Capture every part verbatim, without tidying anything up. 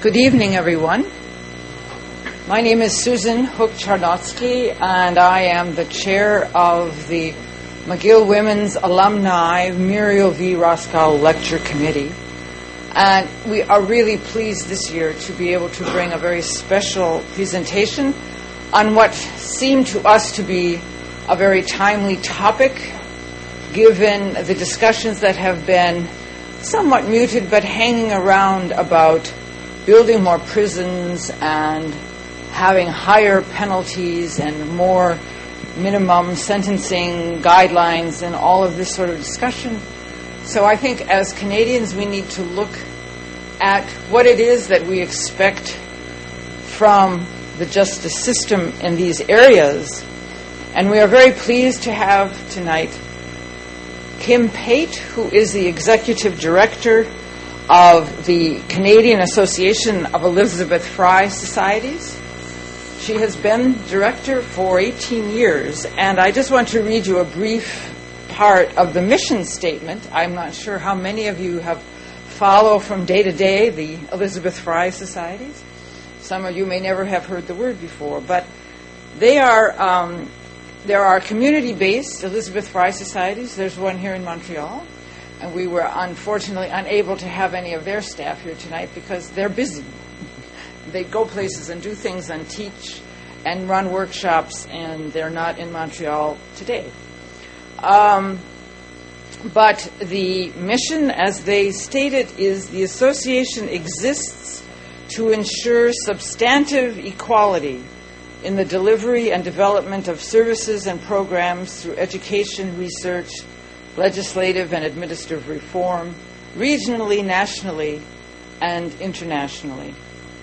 Good evening, everyone. My name is Susan Hook-Charnotsky, and I am the chair of the McGill Women's Alumni Muriel V. Roscoe Lecture Committee. And we are really pleased this year to be able to bring a very special presentation on what seemed to us to be a very timely topic, given the discussions that have been somewhat muted but hanging around about building more prisons and having higher penalties and more minimum sentencing guidelines and all of this sort of discussion. So I think as Canadians we need to look at what it is that we expect from the justice system in these areas. And we are very pleased to have tonight Kim Pate, who is the Executive Director of the Canadian Association of Elizabeth Fry Societies. She has been director for eighteen years, and I just want to read you a brief part of the mission statement. I'm not sure how many of you have follow from day to day the Elizabeth Fry Societies. Some of you may never have heard the word before, but they are um, there are community-based Elizabeth Fry Societies. There's one here in Montreal. And we were unfortunately unable to have any of their staff here tonight because they're busy. They go places and do things and teach and run workshops, and they're not in Montreal today. Um, but the mission, as they stated, is the association exists to ensure substantive equality in the delivery and development of services and programs through education, research, legislative and administrative reform, regionally, nationally, and internationally.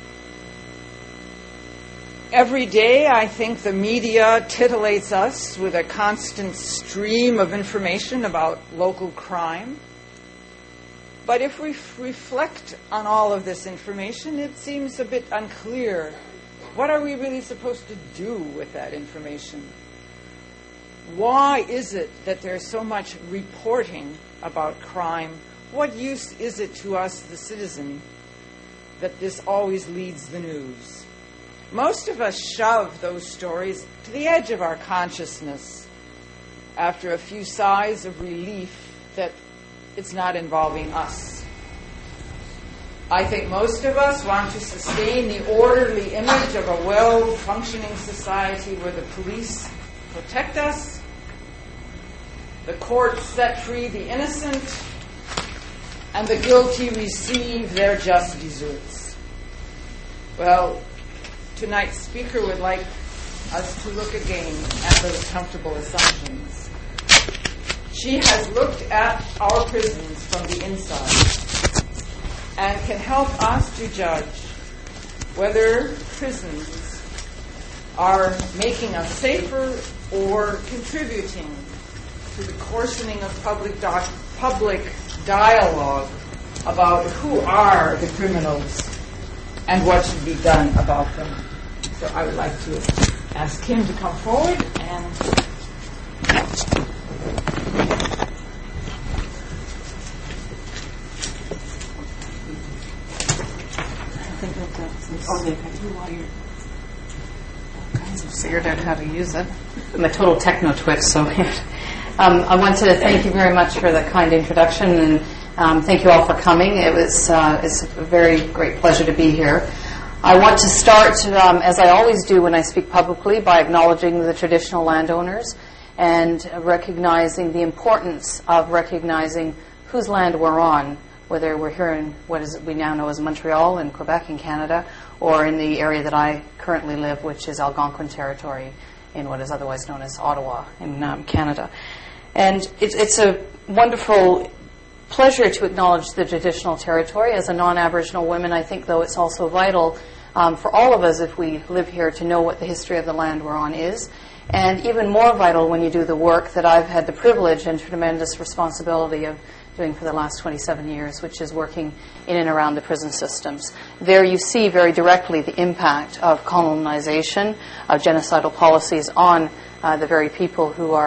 Every day, I think the media titillates us with a constant stream of information about local crime. But if we f- reflect on all of this information, it seems a bit unclear. What are we really supposed to do with that information? Why is it that there's so much reporting about crime? What use is it to us, the citizen, that this always leads the news? Most of us shove those stories to the edge of our consciousness after a few sighs of relief that it's not involving us. I think most of us want to sustain the orderly image of a well-functioning society where the police protect us, the courts set free the innocent, and the guilty receive their just deserts. Well, tonight's speaker would like us to look again at those comfortable assumptions. She has looked at our prisons from the inside and can help us to judge whether prisons are making us safer or contributing to the coarsening of public doc- public dialogue about who are the criminals and what should be done about them. So I would like to ask Kim to come forward and I think that that's okay. While you're figured out how to use it. I'm a total techno-twix, so um, I want to thank you very much for the kind introduction, and um, thank you all for coming. It was uh, it's a very great pleasure to be here. I want to start, um, as I always do when I speak publicly, by acknowledging the traditional landowners and recognizing the importance of recognizing whose land we're on, whether we're here in what is we now know as Montreal in Quebec in Canada, or in the area that I currently live, which is Algonquin territory in what is otherwise known as Ottawa in um, Canada. And it's, it's a wonderful pleasure to acknowledge the traditional territory. As a non-Aboriginal woman, I think, though, it's also vital um, for all of us, if we live here, to know what the history of the land we're on is. And even more vital when you do the work that I've had the privilege and tremendous responsibility of doing for the last twenty-seven years, which is working in and around the prison systems. There you see very directly the impact of colonization, of genocidal policies on uh, the very people who are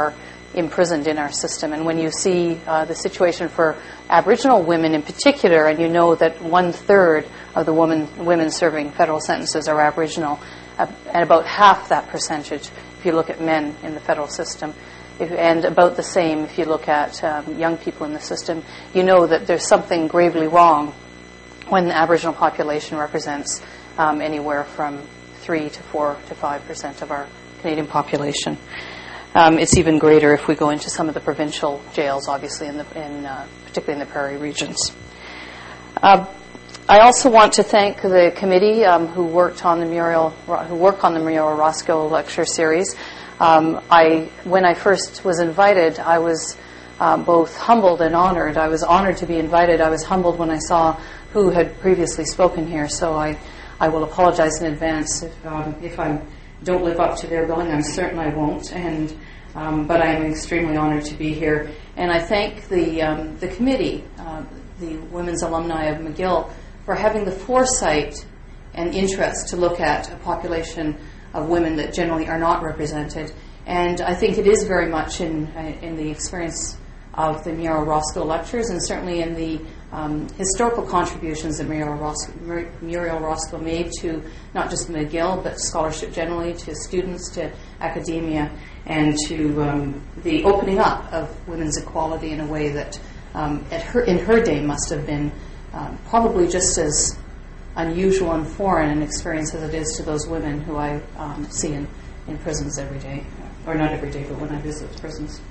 imprisoned in our system. And when you see uh, the situation for Aboriginal women in particular, and you know that one-third of the women, women serving federal sentences are Aboriginal, uh, and about half that percentage if you look at men in the federal system, if, and about the same if you look at um, young people in the system, you know that there's something gravely wrong when the Aboriginal population represents um, anywhere from three to four to five percent of our Canadian population. Um, it's even greater if we go into some of the provincial jails, obviously, in the, in, uh, particularly in the prairie regions. Uh, I also want to thank the committee um, who worked on the Muriel, who worked on the Muriel Roscoe lecture series. Um, I, when I first was invited, I was uh, both humbled and honored. I was honored to be invited. I was humbled when I saw who had previously spoken here. So I, I will apologize in advance if, um, if I don't live up to their billing. I'm certain I won't. And um, but I am extremely honored to be here. And I thank the um, the committee, uh, the Women's Alumni of McGill, for having the foresight and interest to look at a population of women that generally are not represented. And I think it is very much in uh, in the experience of the Muriel Roscoe lectures, and certainly in the um, historical contributions that Muriel Roscoe, Muriel Roscoe made to not just McGill, but scholarship generally, to students, to academia, and to um, the opening up of women's equality in a way that um, at her, in her day must have been um, probably just as unusual and foreign an experience as it is to those women who I um, see in, in prisons every day, or not every day, but when I visit prisons.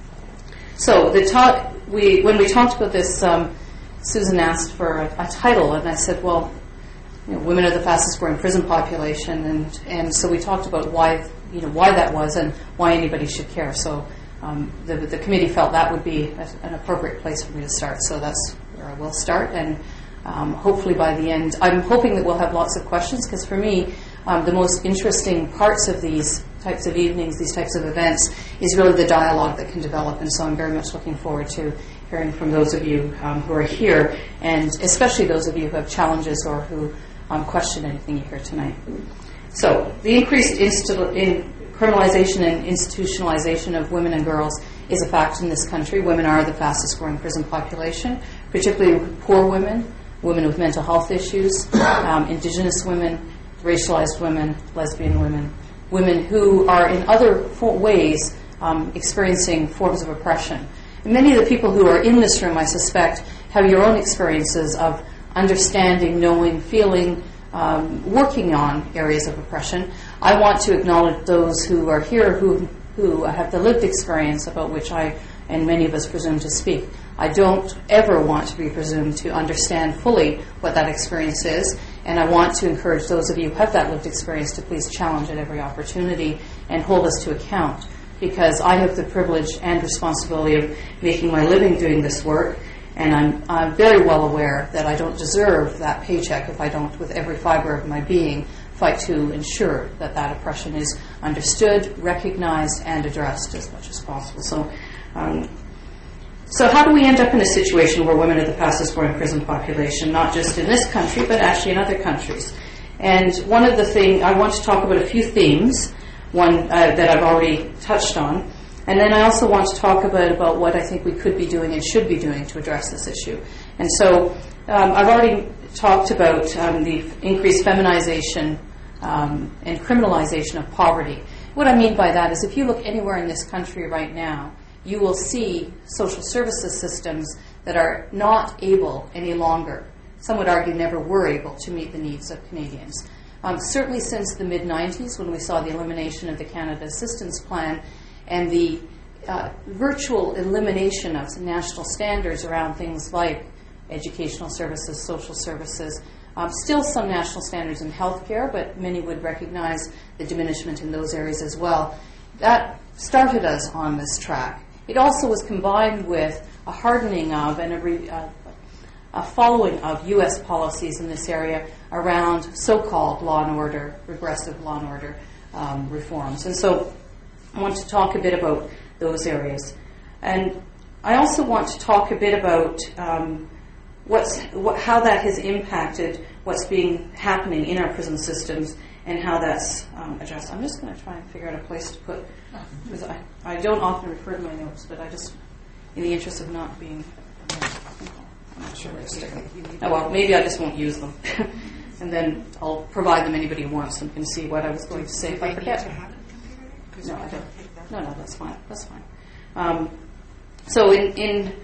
So the talk, we when we talked about this, um, Susan asked for a, a title, and I said, well, you know, women are the fastest growing prison population, and, and so we talked about why you know why that was and why anybody should care. So um, the, the committee felt that would be a, an appropriate place for me to start. So that's where I will start, and um, hopefully by the end, I'm hoping that we'll have lots of questions, because for me, um, the most interesting parts of these types of evenings, these types of events, is really the dialogue that can develop. And so I'm very much looking forward to hearing from those of you um, who are here, and especially those of you who have challenges or who um, question anything you hear tonight. So the increased insti- in criminalization and institutionalization of women and girls is a fact in this country. Women are the fastest growing prison population, particularly poor women, women with mental health issues, um, Indigenous women, racialized women, lesbian women, women who are in other fo- ways um, experiencing forms of oppression. And many of the people who are in this room, I suspect, have your own experiences of understanding, knowing, feeling, um, working on areas of oppression. I want to acknowledge those who are here who who have the lived experience about which I and many of us presume to speak. I don't ever want to be presumed to understand fully what that experience is, and I want to encourage those of you who have that lived experience to please challenge at every opportunity and hold us to account, because I have the privilege and responsibility of making my living doing this work, and I'm, I'm very well aware that I don't deserve that paycheck if I don't, with every fiber of my being, fight to ensure that that oppression is understood, recognized, and addressed as much as possible. So, um, so how do we end up in a situation where women are the fastest growing prison population, not just in this country, but actually in other countries? And one of the things, I want to talk about a few themes, one uh, that I've already touched on, and then I also want to talk about, about what I think we could be doing and should be doing to address this issue. And so um, I've already talked about um, the increased feminization um, and criminalization of poverty. What I mean by that is if you look anywhere in this country right now, you will see social services systems that are not able any longer, some would argue never were able, to meet the needs of Canadians. Um, certainly since the mid nineties, when we saw the elimination of the Canada Assistance Plan and the uh, virtual elimination of national standards around things like educational services, social services, um, still some national standards in healthcare, but many would recognize the diminishment in those areas as well. That started us on this track. It also was combined with a hardening of and a, re, uh, a following of U S policies in this area around so-called law and order, regressive law and order um, reforms. And so I want to talk a bit about those areas. And I also want to talk a bit about um, what's, what, how that has impacted what's being happening in our prison systems and how that's um, addressed. I'm just going to try and figure out a place to put, because I, I don't often refer to my notes, but I just, in the interest of not being, I'm not sure where to stick them. Oh, well, maybe I just won't use them. And then I'll provide them anybody who wants them can see what I was going to say if I forget. No, I don't. No, no, that's fine. That's fine. Um, so in in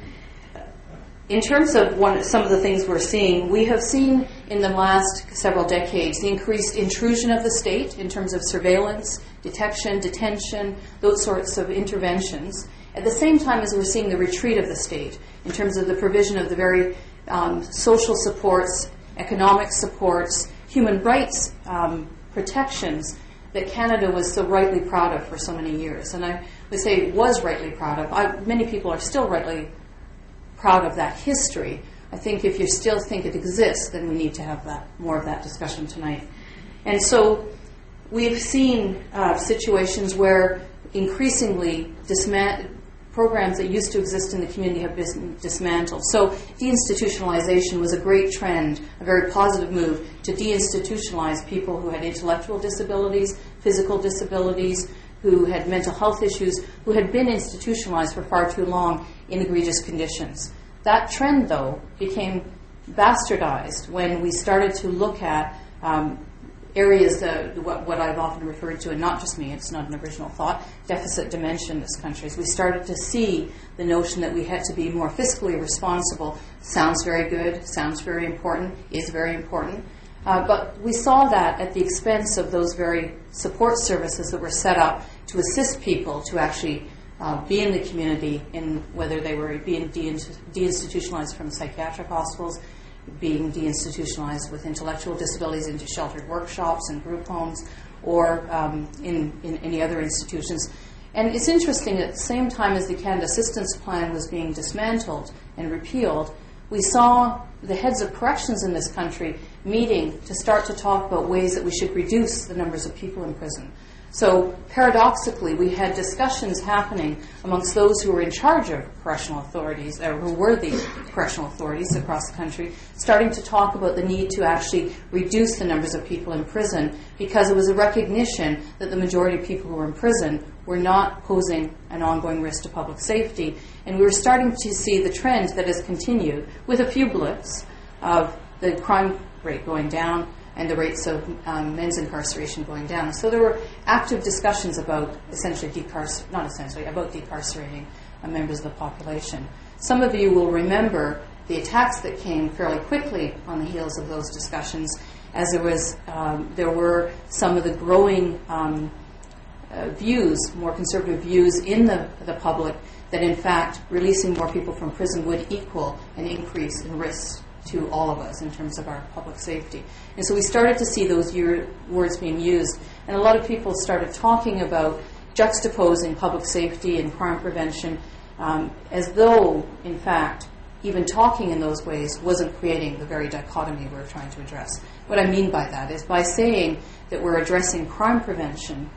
in terms of one, some of the things we're seeing, we have seen in the last several decades the increased intrusion of the state in terms of surveillance, detection, detention, those sorts of interventions. At the same time as we're seeing the retreat of the state in terms of the provision of the very um, social supports, economic supports, human rights um, protections that Canada was so rightly proud of for so many years. And I would say was rightly proud of. I, many people are still rightly proud of that history. I think if you still think it exists, then we need to have that more of that discussion tonight. And so we've seen uh, situations where increasingly disma- programs that used to exist in the community have been dismantled. So deinstitutionalization was a great trend, a very positive move to deinstitutionalize people who had intellectual disabilities, physical disabilities, who had mental health issues, who had been institutionalized for far too long in egregious conditions. That trend, though, became bastardized when we started to look at um, areas that what, what I've often referred to, and not just me, it's not an original thought, deficit dementia in this country. As we started to see the notion that we had to be more fiscally responsible. Sounds very good, sounds very important, is very important. Uh, but we saw that at the expense of those very support services that were set up to assist people to actually uh, be in the community, in whether they were being de- deinstitutionalized from psychiatric hospitals, being deinstitutionalized with intellectual disabilities into sheltered workshops and group homes, or um, in, in any other institutions. And it's interesting, at the same time as the Canada Assistance Plan was being dismantled and repealed, we saw the heads of corrections in this country meeting to start to talk about ways that we should reduce the numbers of people in prison. So paradoxically, we had discussions happening amongst those who were in charge of correctional authorities, or who were the correctional authorities across the country, starting to talk about the need to actually reduce the numbers of people in prison, because it was a recognition that the majority of people who were in prison were not posing an ongoing risk to public safety. And we were starting to see the trend that has continued, with a few blips, of the crime rate going down and the rates of um, men's incarceration going down. So there were active discussions about essentially decarcer- not essentially, about decarcerating uh, members of the population. Some of you will remember the attacks that came fairly quickly on the heels of those discussions, as there was um, there were some of the growing um, uh, views, more conservative views in the, the public, that in fact releasing more people from prison would equal an increase in risk to all of us in terms of our public safety. And so we started to see those year, words being used, and a lot of people started talking about juxtaposing public safety and crime prevention um, as though, in fact, even talking in those ways wasn't creating the very dichotomy we're trying to address. What I mean by that is by saying that we're addressing crime prevention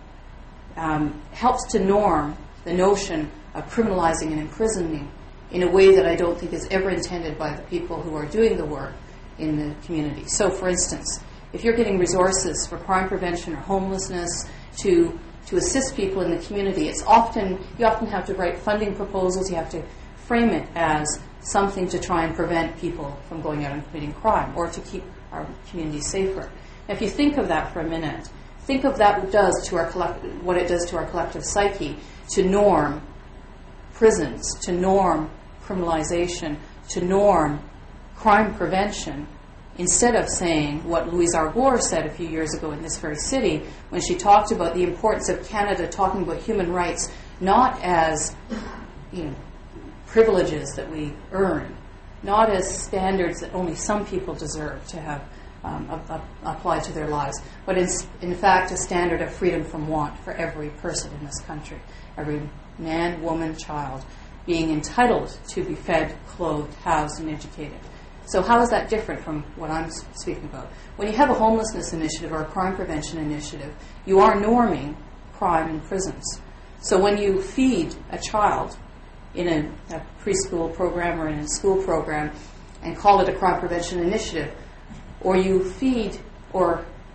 um, helps to norm the notion of criminalizing and imprisoning in a way that I don't think is ever intended by the people who are doing the work in the community. So, for instance, if you're getting resources for crime prevention or homelessness to to assist people in the community, it's often you often have to write funding proposals. You have to frame it as something to try and prevent people from going out and committing crime, or to keep our community safer. Now, if you think of that for a minute, think of that what does to our collect- what it does to our collective psyche to norm prisons, to norm criminalization, to norm crime prevention, instead of saying what Louise Arbour said a few years ago in this very city when she talked about the importance of Canada talking about human rights not as, you know, privileges that we earn, not as standards that only some people deserve to have um, a, a, applied to their lives, but in, in fact a standard of freedom from want for every person in this country, every man, woman, child, being entitled to be fed, clothed, housed, and educated. So how is that different from what I'm speaking about? When you have a homelessness initiative or a crime prevention initiative, you are norming crime in prisons. So when you feed a child in a, a preschool program or in a school program and call it a crime prevention initiative, or you feed or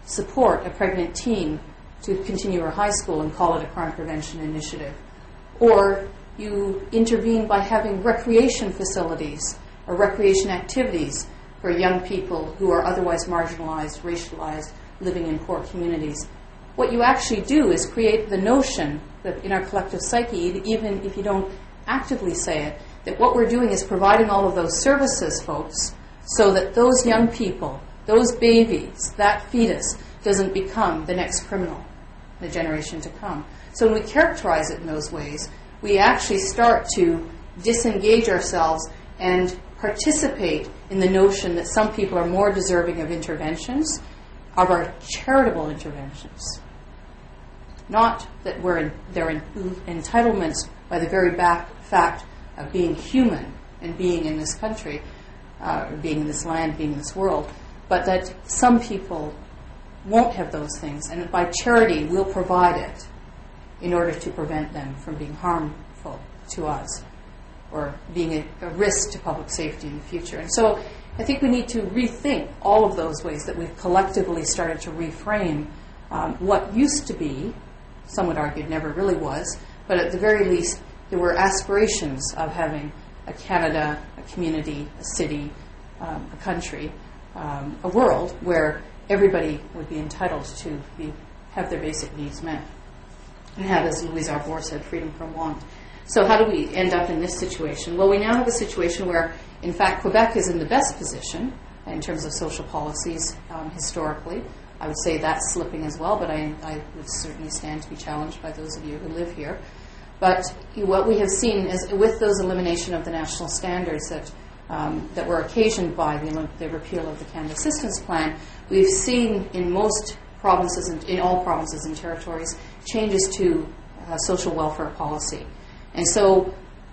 support a pregnant teen to continue her high school and call it a crime prevention initiative. Or you intervene by having recreation facilities or recreation activities for young people who are otherwise marginalized, racialized, living in poor communities. What you actually do is create the notion that in our collective psyche, even if you don't actively say it, that what we're doing is providing all of those services, folks, so that those young people, those babies, that fetus, doesn't become the next criminal, the generation to come. So when we characterize it in those ways, we actually start to disengage ourselves and participate in the notion that some people are more deserving of interventions, of our charitable interventions. Not that we're in, they're in, entitlements by the very back fact of being human and being in this country, uh, or being in this land, being in this world, but that some people won't have those things, and by charity we'll provide it in order to prevent them from being harmful to us or being a, a risk to public safety in the future. And so I think we need to rethink all of those ways that we've collectively started to reframe um, what used to be, some would argue it never really was, but at the very least there were aspirations of having a Canada, a community, a city, um, a country, um, a world where everybody would be entitled to be, have their basic needs met and have, as Louise Arbour said, freedom from want. So how do we end up in this situation? Well, we now have a situation where, in fact, Quebec is in the best position in terms of social policies um, historically. I would say that's slipping as well, but I, I would certainly stand to be challenged by those of you who live here. But what we have seen is, with those elimination of the national standards that um, that were occasioned by the, the repeal of the Canada Assistance Plan, we've seen in most provinces, and in all provinces and territories, changes to uh, social welfare policy. And so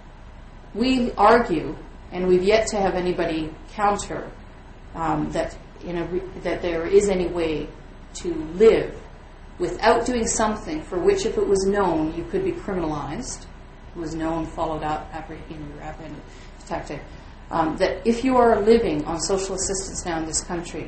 we argue, and we've yet to have anybody counter um, that in a re- that there is any way to live without doing something for which, if it was known, you could be criminalized. It was known, followed up, apprehended, apprehended, tactic. Um, that if you are living on social assistance now in this country,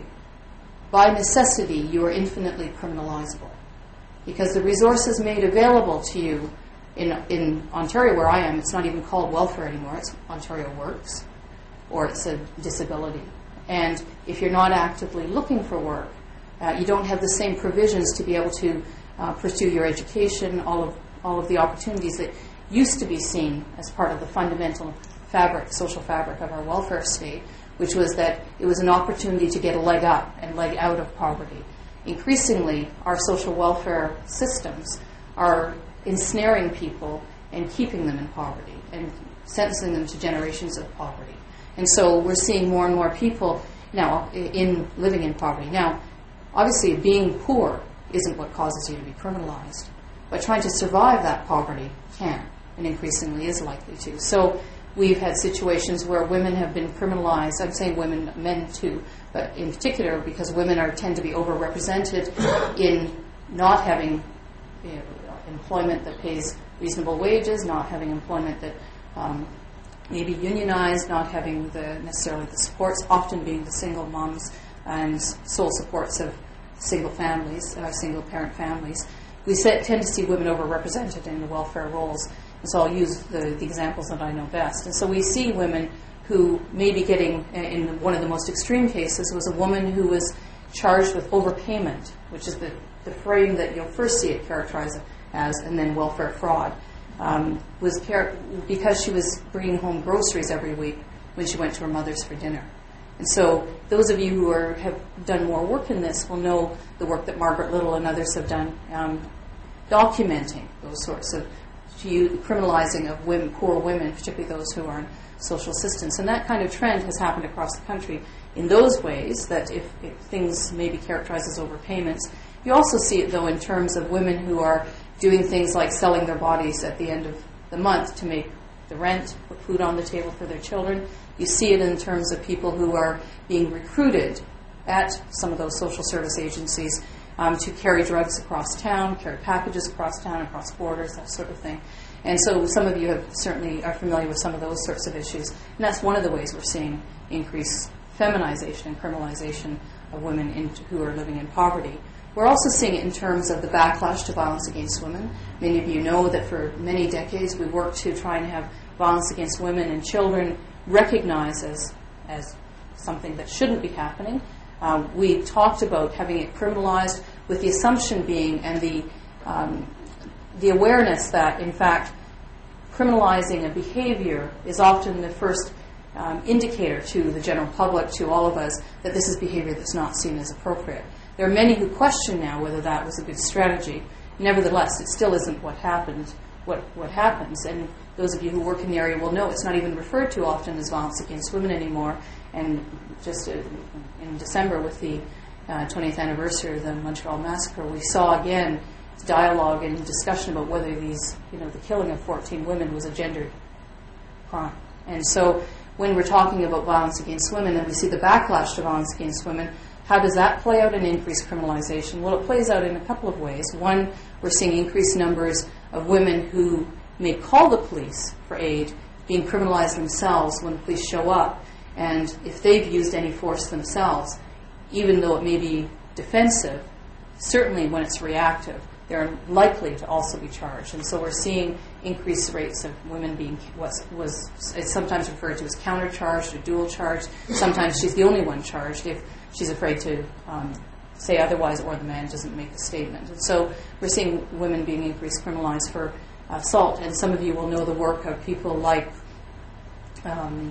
by necessity, you are infinitely criminalizable, because the resources made available to you in in Ontario, where I am, it's not even called welfare anymore. It's Ontario Works, or it's a disability. And if you're not actively looking for work, uh, you don't have the same provisions to be able to uh, pursue your education, all of all of the opportunities that used to be seen as part of the fundamental fabric, social fabric of our welfare state, which was that it was an opportunity to get a leg up and leg out of poverty. Increasingly, our social welfare systems are ensnaring people and keeping them in poverty and sentencing them to generations of poverty. And so we're seeing more and more people now in living in poverty. Now, obviously, being poor isn't what causes you to be criminalized, but trying to survive that poverty can, and increasingly is likely to. So we've had situations where women have been criminalized. I'm saying women, men too, but in particular because women are tend to be overrepresented in not having, you know, employment that pays reasonable wages, not having employment that um, may be unionized, not having the necessarily the supports, often being the single moms and sole supports of single families, uh, single parent families. We set, tend to see women overrepresented in the welfare roles. And so I'll use the, the examples that I know best. And so we see women who may be getting, in one of the most extreme cases, was a woman who was charged with overpayment, which is the, the frame that you'll first see it characterized as, and then welfare fraud, um, was char- because she was bringing home groceries every week when she went to her mother's for dinner. And so those of you who are, have done more work in this will know the work that Margaret Little and others have done um, documenting those sorts of criminalizing of women, poor women, particularly those who are on social assistance. And that kind of trend has happened across the country in those ways, that if, if things may be characterized as overpayments. You also see it, though, in terms of women who are doing things like selling their bodies at the end of the month to make the rent, put food on the table for their children. You see it in terms of people who are being recruited at some of those social service agencies um, to carry drugs across town, carry packages across town, across borders, that sort of thing. And so some of you have certainly are familiar with some of those sorts of issues. And that's one of the ways we're seeing increased feminization and criminalization of women in, who are living in poverty. We're also seeing it in terms of the backlash to violence against women. Many of you know that for many decades we worked to try and have violence against women and children recognized as, as something that shouldn't be happening. Um, we talked about having it criminalized, with the assumption being and the um, the awareness that, in fact, criminalizing a behavior is often the first um, indicator to the general public, to all of us, that this is behavior that's not seen as appropriate. There are many who question now whether that was a good strategy. Nevertheless, it still isn't what happened, what, what happens. And those of you who work in the area will know it's not even referred to often as violence against women anymore. And just in December, with the uh, twentieth anniversary of the Montreal Massacre, we saw again dialogue and discussion about whether these, you know, the killing of fourteen women was a gendered crime. And so when we're talking about violence against women and we see the backlash to violence against women, how does that play out in increased criminalization? Well, it plays out in a couple of ways. One, we're seeing increased numbers of women who may call the police for aid being criminalized themselves when the police show up. And if they've used any force themselves, even though it may be defensive, certainly when it's reactive, they're likely to also be charged. And so we're seeing increased rates of women being what's was it's sometimes referred to as countercharged or dual charged. Sometimes she's the only one charged if she's afraid to um, say otherwise, or the man doesn't make a statement. And so we're seeing women being increased criminalized for assault. And some of you will know the work of people like um,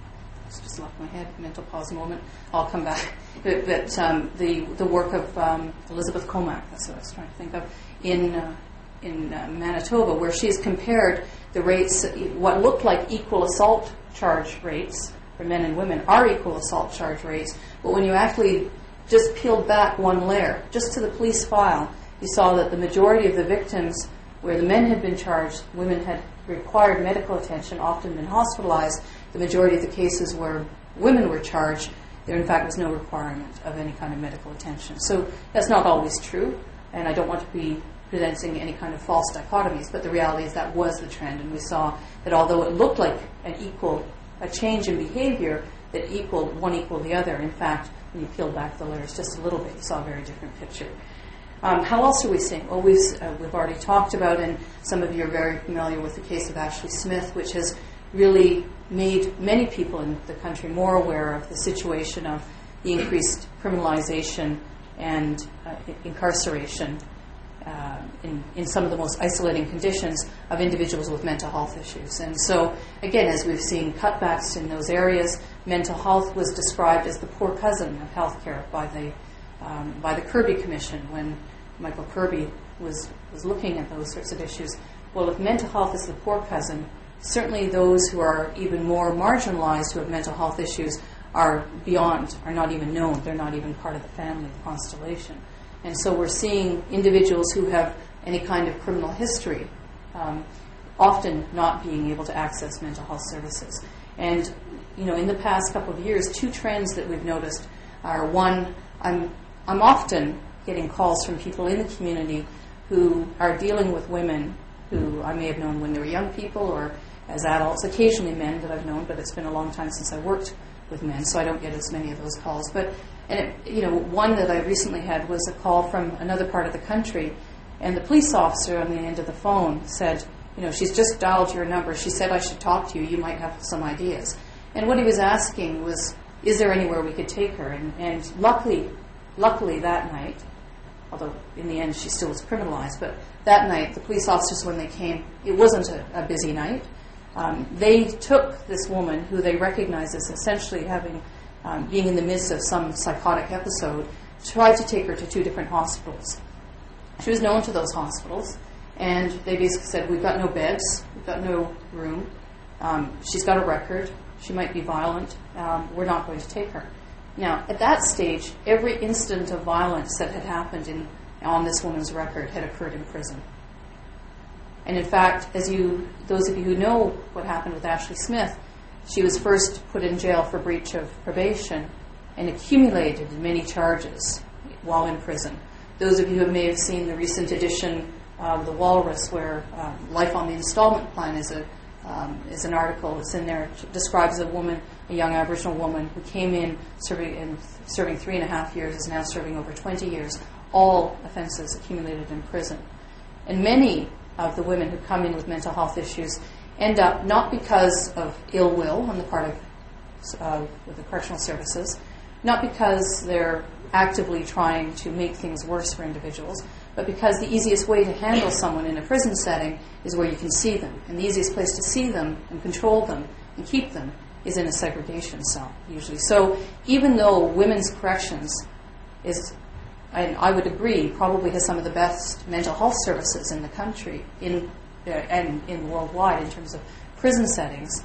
just left my head, mental pause moment, I'll come back. But, but um, the the work of um, Elizabeth Comack, that's what I was trying to think of, in uh, in uh, Manitoba, where she's compared the rates, what looked like equal assault charge rates for men and women are equal assault charge rates, but when you actually just peeled back one layer, just to the police file, you saw that the majority of the victims, where the men had been charged, women had required medical attention, often been hospitalized. The majority of the cases where women were charged, there in fact was no requirement of any kind of medical attention. So that's not always true, and I don't want to be presenting any kind of false dichotomies, but the reality is that was the trend, and we saw that although it looked like an equal, a change in behavior that equaled, one equaled the other, in fact, when you peel back the layers just a little bit, you saw a very different picture. Um, how else are we seeing? Well, we've, uh, we've already talked about, and some of you are very familiar with the case of Ashley Smith, which has really made many people in the country more aware of the situation of the increased criminalization and uh, incarceration uh, in, in some of the most isolating conditions of individuals with mental health issues. And so, again, as we've seen cutbacks in those areas, mental health was described as the poor cousin of healthcare by the um, by the Kirby Commission when Michael Kirby was, was looking at those sorts of issues. Well, if mental health is the poor cousin, certainly those who are even more marginalized, who have mental health issues, are beyond, are not even known. They're not even part of the family, the constellation. And so we're seeing individuals who have any kind of criminal history um, often not being able to access mental health services. And, you know, in the past couple of years, two trends that we've noticed are, one, I'm, I'm often getting calls from people in the community who are dealing with women who I may have known when they were young people or as adults, occasionally men that I've known, but it's been a long time since I worked with men, so I don't get as many of those calls. But, and it, you know, one that I recently had was a call from another part of the country, and the police officer on the end of the phone said, you know, she's just dialed your number. She said I should talk to you. You might have some ideas. And what he was asking was, is there anywhere we could take her? And, and luckily, luckily that night, although in the end she still was criminalized, but that night, the police officers, when they came, it wasn't a, a busy night. Um, they took this woman, who they recognized as essentially having, um, being in the midst of some psychotic episode, tried to take her to two different hospitals. She was known to those hospitals, and they basically said, we've got no beds, we've got no room, um, she's got a record, she might be violent, um, we're not going to take her. Now, at that stage, every incident of violence that had happened in, on this woman's record had occurred in prison. And in fact, as you, those of you who know what happened with Ashley Smith, she was first put in jail for breach of probation and accumulated many charges while in prison. Those of you who may have seen the recent edition of The Walrus, where uh, Life on the Installment Plan is a um, is an article that's in there. It describes a woman, a young Aboriginal woman, who came in serving, in serving three and a half years, is now serving over twenty years, all offenses accumulated in prison. And many of the women who come in with mental health issues end up not because of ill will on the part of uh, the correctional services, not because they're actively trying to make things worse for individuals, but because the easiest way to handle someone in a prison setting is where you can see them. And the easiest place to see them and control them and keep them is in a segregation cell, usually. So even though women's corrections is, and I would agree, probably has some of the best mental health services in the country in uh, and in worldwide in terms of prison settings,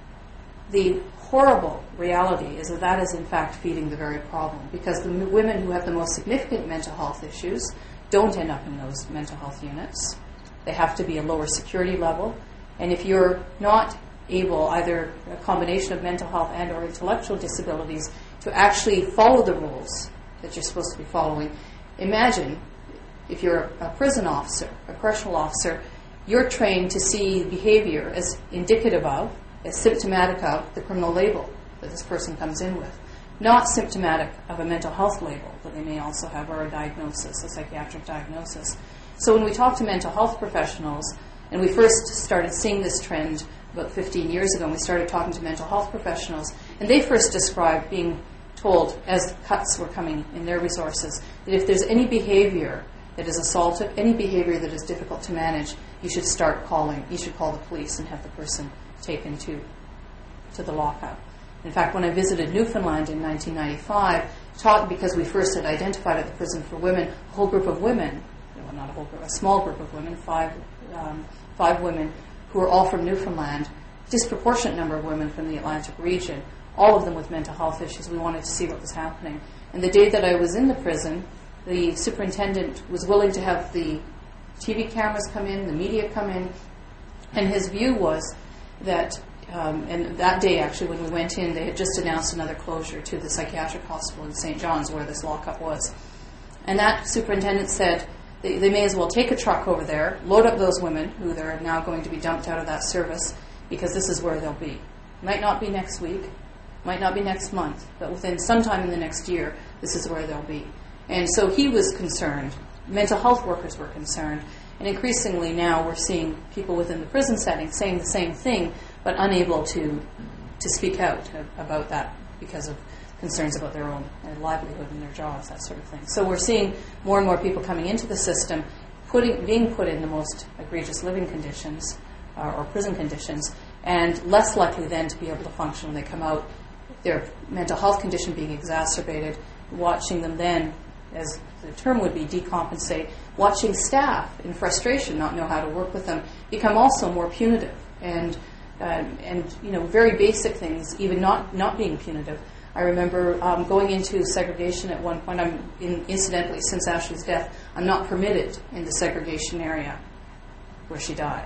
the horrible reality is that that is in fact feeding the very problem, because the m- women who have the most significant mental health issues don't end up in those mental health units. They have to be a lower security level, and if you're not able, either a combination of mental health and or intellectual disabilities, to actually follow the rules that you're supposed to be following, imagine if you're a prison officer, a correctional officer, you're trained to see behavior as indicative of, as symptomatic of the criminal label that this person comes in with, not symptomatic of a mental health label that they may also have, or a diagnosis, a psychiatric diagnosis. So when we talk to mental health professionals, and we first started seeing this trend about fifteen years ago, and we started talking to mental health professionals, and they first described being told, as cuts were coming in their resources, that if there's any behavior that is assaultive, any behavior that is difficult to manage, you should start calling, you should call the police and have the person taken to to the lockup. In fact, when I visited Newfoundland in nineteen ninety-five, taught because we first had identified at the prison for women a whole group of women, well, not a whole group, a small group of women, five um, five women who were all from Newfoundland, disproportionate number of women from the Atlantic region, all of them with mental health issues. We wanted to see what was happening. And the day that I was in the prison, the superintendent was willing to have the T V cameras come in, the media come in, and his view was that, um, and that day actually when we went in, they had just announced another closure to the psychiatric hospital in Saint John's where this lockup was. And that superintendent said they, they may as well take a truck over there, load up those women who they're now going to be dumped out of that service, because this is where they'll be. Might not be next week, might not be next month, but within sometime in the next year, this is where they'll be. And so he was concerned. Mental health workers were concerned. And increasingly now we're seeing people within the prison setting saying the same thing, but unable to to speak out about that because of concerns about their own uh, livelihood and their jobs, that sort of thing. So we're seeing more and more people coming into the system, putting, being put in the most egregious living conditions uh, or prison conditions, and less likely then to be able to function when they come out, their mental health condition being exacerbated, watching them then, as the term would be, decompensate, watching staff in frustration not know how to work with them become also more punitive, and um, and you know very basic things even not not being punitive. I remember um, going into segregation at one point. I'm in, incidentally, since Ashley's death, I'm not permitted in the segregation area where she died.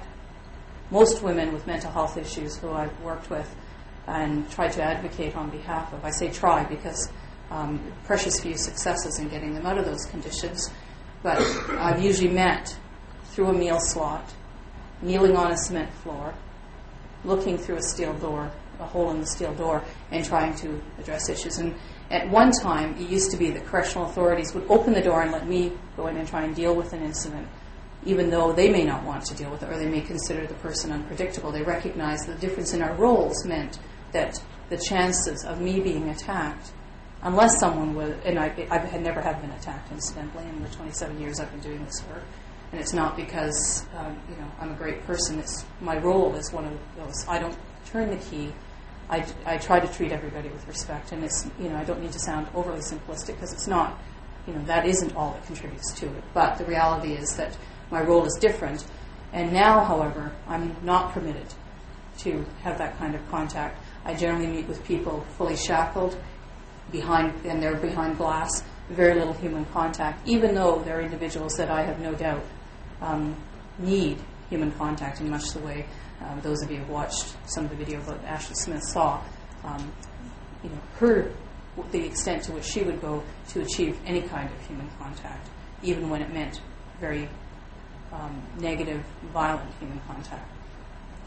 Most women with mental health issues who I've worked with and tried to advocate on behalf of, I say try because Um, precious few successes in getting them out of those conditions, but I've usually met through a meal slot, kneeling on a cement floor, looking through a steel door, a hole in the steel door, and trying to address issues. And at one time, it used to be that correctional authorities would open the door and let me go in and try and deal with an incident, even though they may not want to deal with it, or they may consider the person unpredictable. They recognize the difference in our roles meant that the chances of me being attacked, unless someone was, and I, I had never have been attacked, incidentally, in the twenty-seven years I've been doing this work. And it's not because, um, you know, I'm a great person. It's my role is one of those. I don't turn the key. I, I try to treat everybody with respect. And it's, you know, I don't need to sound overly simplistic because it's not, you know, that isn't all that contributes to it. But the reality is that my role is different. And now, however, I'm not permitted to have that kind of contact. I generally meet with people fully shackled, behind, and they're behind glass, very little human contact, even though they're individuals that I have no doubt um, need human contact in much the way uh, those of you who watched some of the video that Ashley Smith saw, um, you know, her, the extent to which she would go to achieve any kind of human contact, even when it meant very um, negative, violent human contact.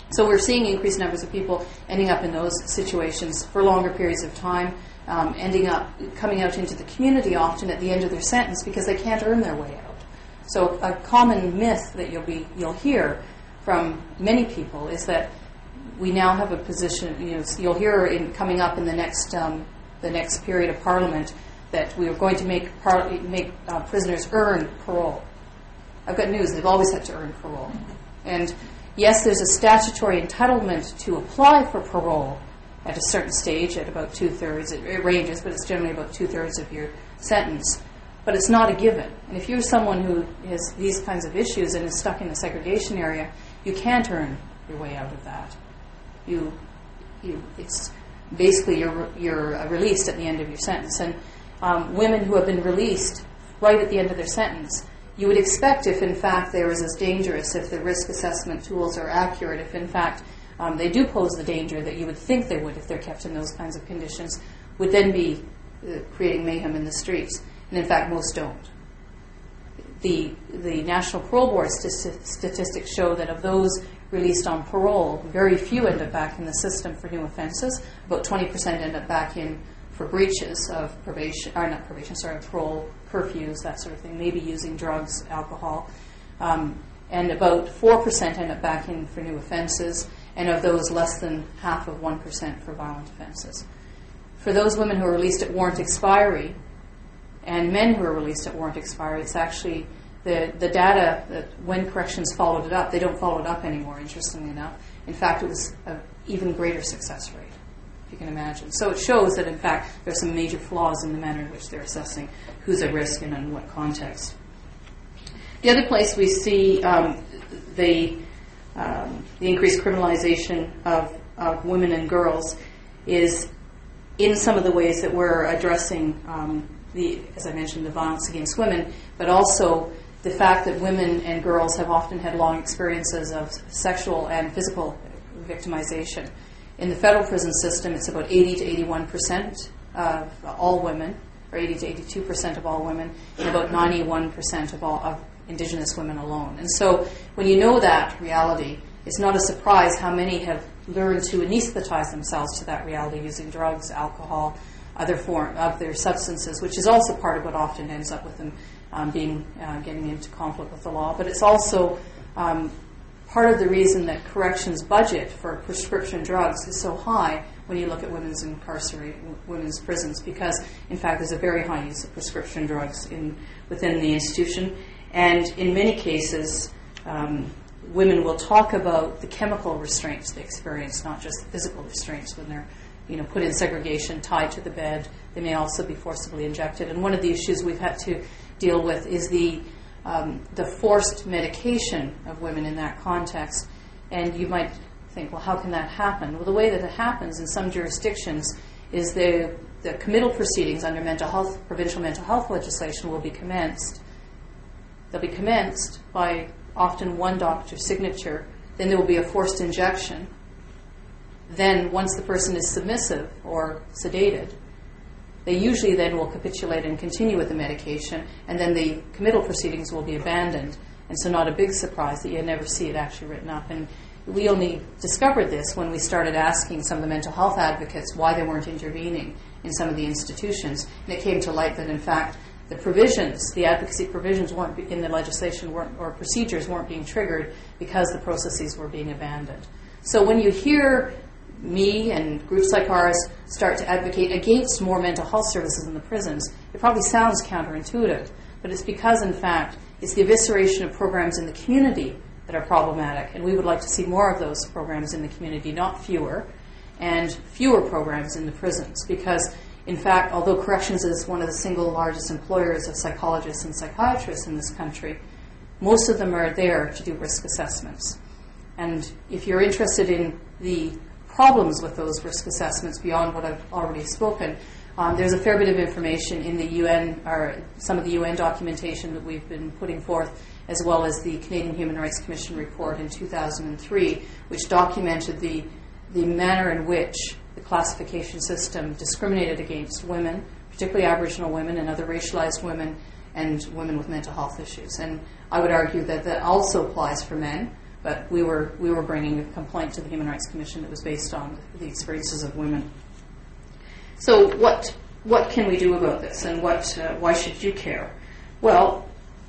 So we're seeing increased numbers of people ending up in those situations for longer periods of time, um, ending up coming out into the community often at the end of their sentence because they can't earn their way out. So a common myth that you'll be you'll hear from many people is that we now have a position. You know, you'll hear in coming up in the next um, the next period of Parliament that we are going to make par- make uh, prisoners earn parole. I've got news: they've always had to earn parole, and yes, there's a statutory entitlement to apply for parole at a certain stage, at about two-thirds. It, it ranges, but it's generally about two-thirds of your sentence. But it's not a given. And if you're someone who has these kinds of issues and is stuck in the segregation area, you can't earn your way out of that. You, you it's basically you're, you're released at the end of your sentence. And um, women who have been released right at the end of their sentence, you would expect if, in fact, they was as dangerous, if the risk assessment tools are accurate, if, in fact, um, they do pose the danger that you would think they would if they're kept in those kinds of conditions, would then be uh, creating mayhem in the streets. And, in fact, most don't. The, the National Parole Board st- statistics show that of those released on parole, very few end up back in the system for new offenses. About twenty percent end up back in for breaches of probation, or not probation, sorry, parole, curfews, that sort of thing, maybe using drugs, alcohol. Um, and about four percent end up back in for new offenses, and of those, less than half of one percent for violent offenses. For those women who are released at warrant expiry, and men who are released at warrant expiry, it's actually the, the data that when corrections followed it up, they don't follow it up anymore, interestingly enough. In fact, it was an even greater success rate, if you can imagine. So it shows that, in fact, there are some major flaws in the manner in which they're assessing who's at risk and in what context. The other place we see um, the, um, the increased criminalization of, of women and girls is in some of the ways that we're addressing um, the, as I mentioned, the violence against women, but also the fact that women and girls have often had long experiences of sexual and physical victimization. In the federal prison system, it's about eighty to eighty-one percent of all women, or eighty to eighty-two percent of all women, and about ninety-one percent of all of Indigenous women alone. And so when you know that reality, it's not a surprise how many have learned to anesthetize themselves to that reality using drugs, alcohol, other form of their substances, which is also part of what often ends up with them um, being uh, getting into conflict with the law. But it's also um, part of the reason that corrections budget for prescription drugs is so high when you look at women's incarcerated women's prisons, because in fact there's a very high use of prescription drugs in within the institution, and in many cases um, women will talk about the chemical restraints they experience, not just the physical restraints when they're you know, put in segregation, tied to the bed. They may also be forcibly injected. And one of the issues we've had to deal with is the um, the forced medication of women in that context. And you might think, well, how can that happen? Well, the way that it happens in some jurisdictions is the, the committal proceedings under mental health, provincial mental health legislation will be commenced. They'll be commenced by often one doctor's signature. Then there will be a forced injection. Then, once the person is submissive or sedated, they usually then will capitulate and continue with the medication, and then the committal proceedings will be abandoned. And so not a big surprise that you never see it actually written up. And we only discovered this when we started asking some of the mental health advocates why they weren't intervening in some of the institutions. And it came to light that, in fact, the provisions, the advocacy provisions weren't in the legislation weren't, or procedures weren't being triggered because the processes were being abandoned. So when you hear me and groups like ours start to advocate against more mental health services in the prisons, it probably sounds counterintuitive, but it's because, in fact, it's the evisceration of programs in the community that are problematic, and we would like to see more of those programs in the community, not fewer, and fewer programs in the prisons, because, in fact, although corrections is one of the single largest employers of psychologists and psychiatrists in this country, most of them are there to do risk assessments. And if you're interested in the problems with those risk assessments beyond what I've already spoken, um, there's a fair bit of information in the U N, or some of the U N documentation that we've been putting forth, as well as the Canadian Human Rights Commission report in two thousand three, which documented the, the manner in which the classification system discriminated against women, particularly Aboriginal women and other racialized women, and women with mental health issues. And I would argue that that also applies for men. but we were we were bringing a complaint to the Human Rights Commission that was based on the experiences of women. So what what can we do about this, and what uh, why should you care? Well,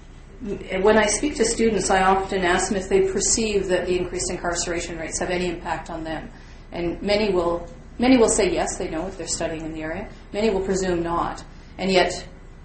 when I speak to students, I often ask them if they perceive that the increased incarceration rates have any impact on them, and many will many will say yes, they know if they're studying in the area. Many will presume not, and yet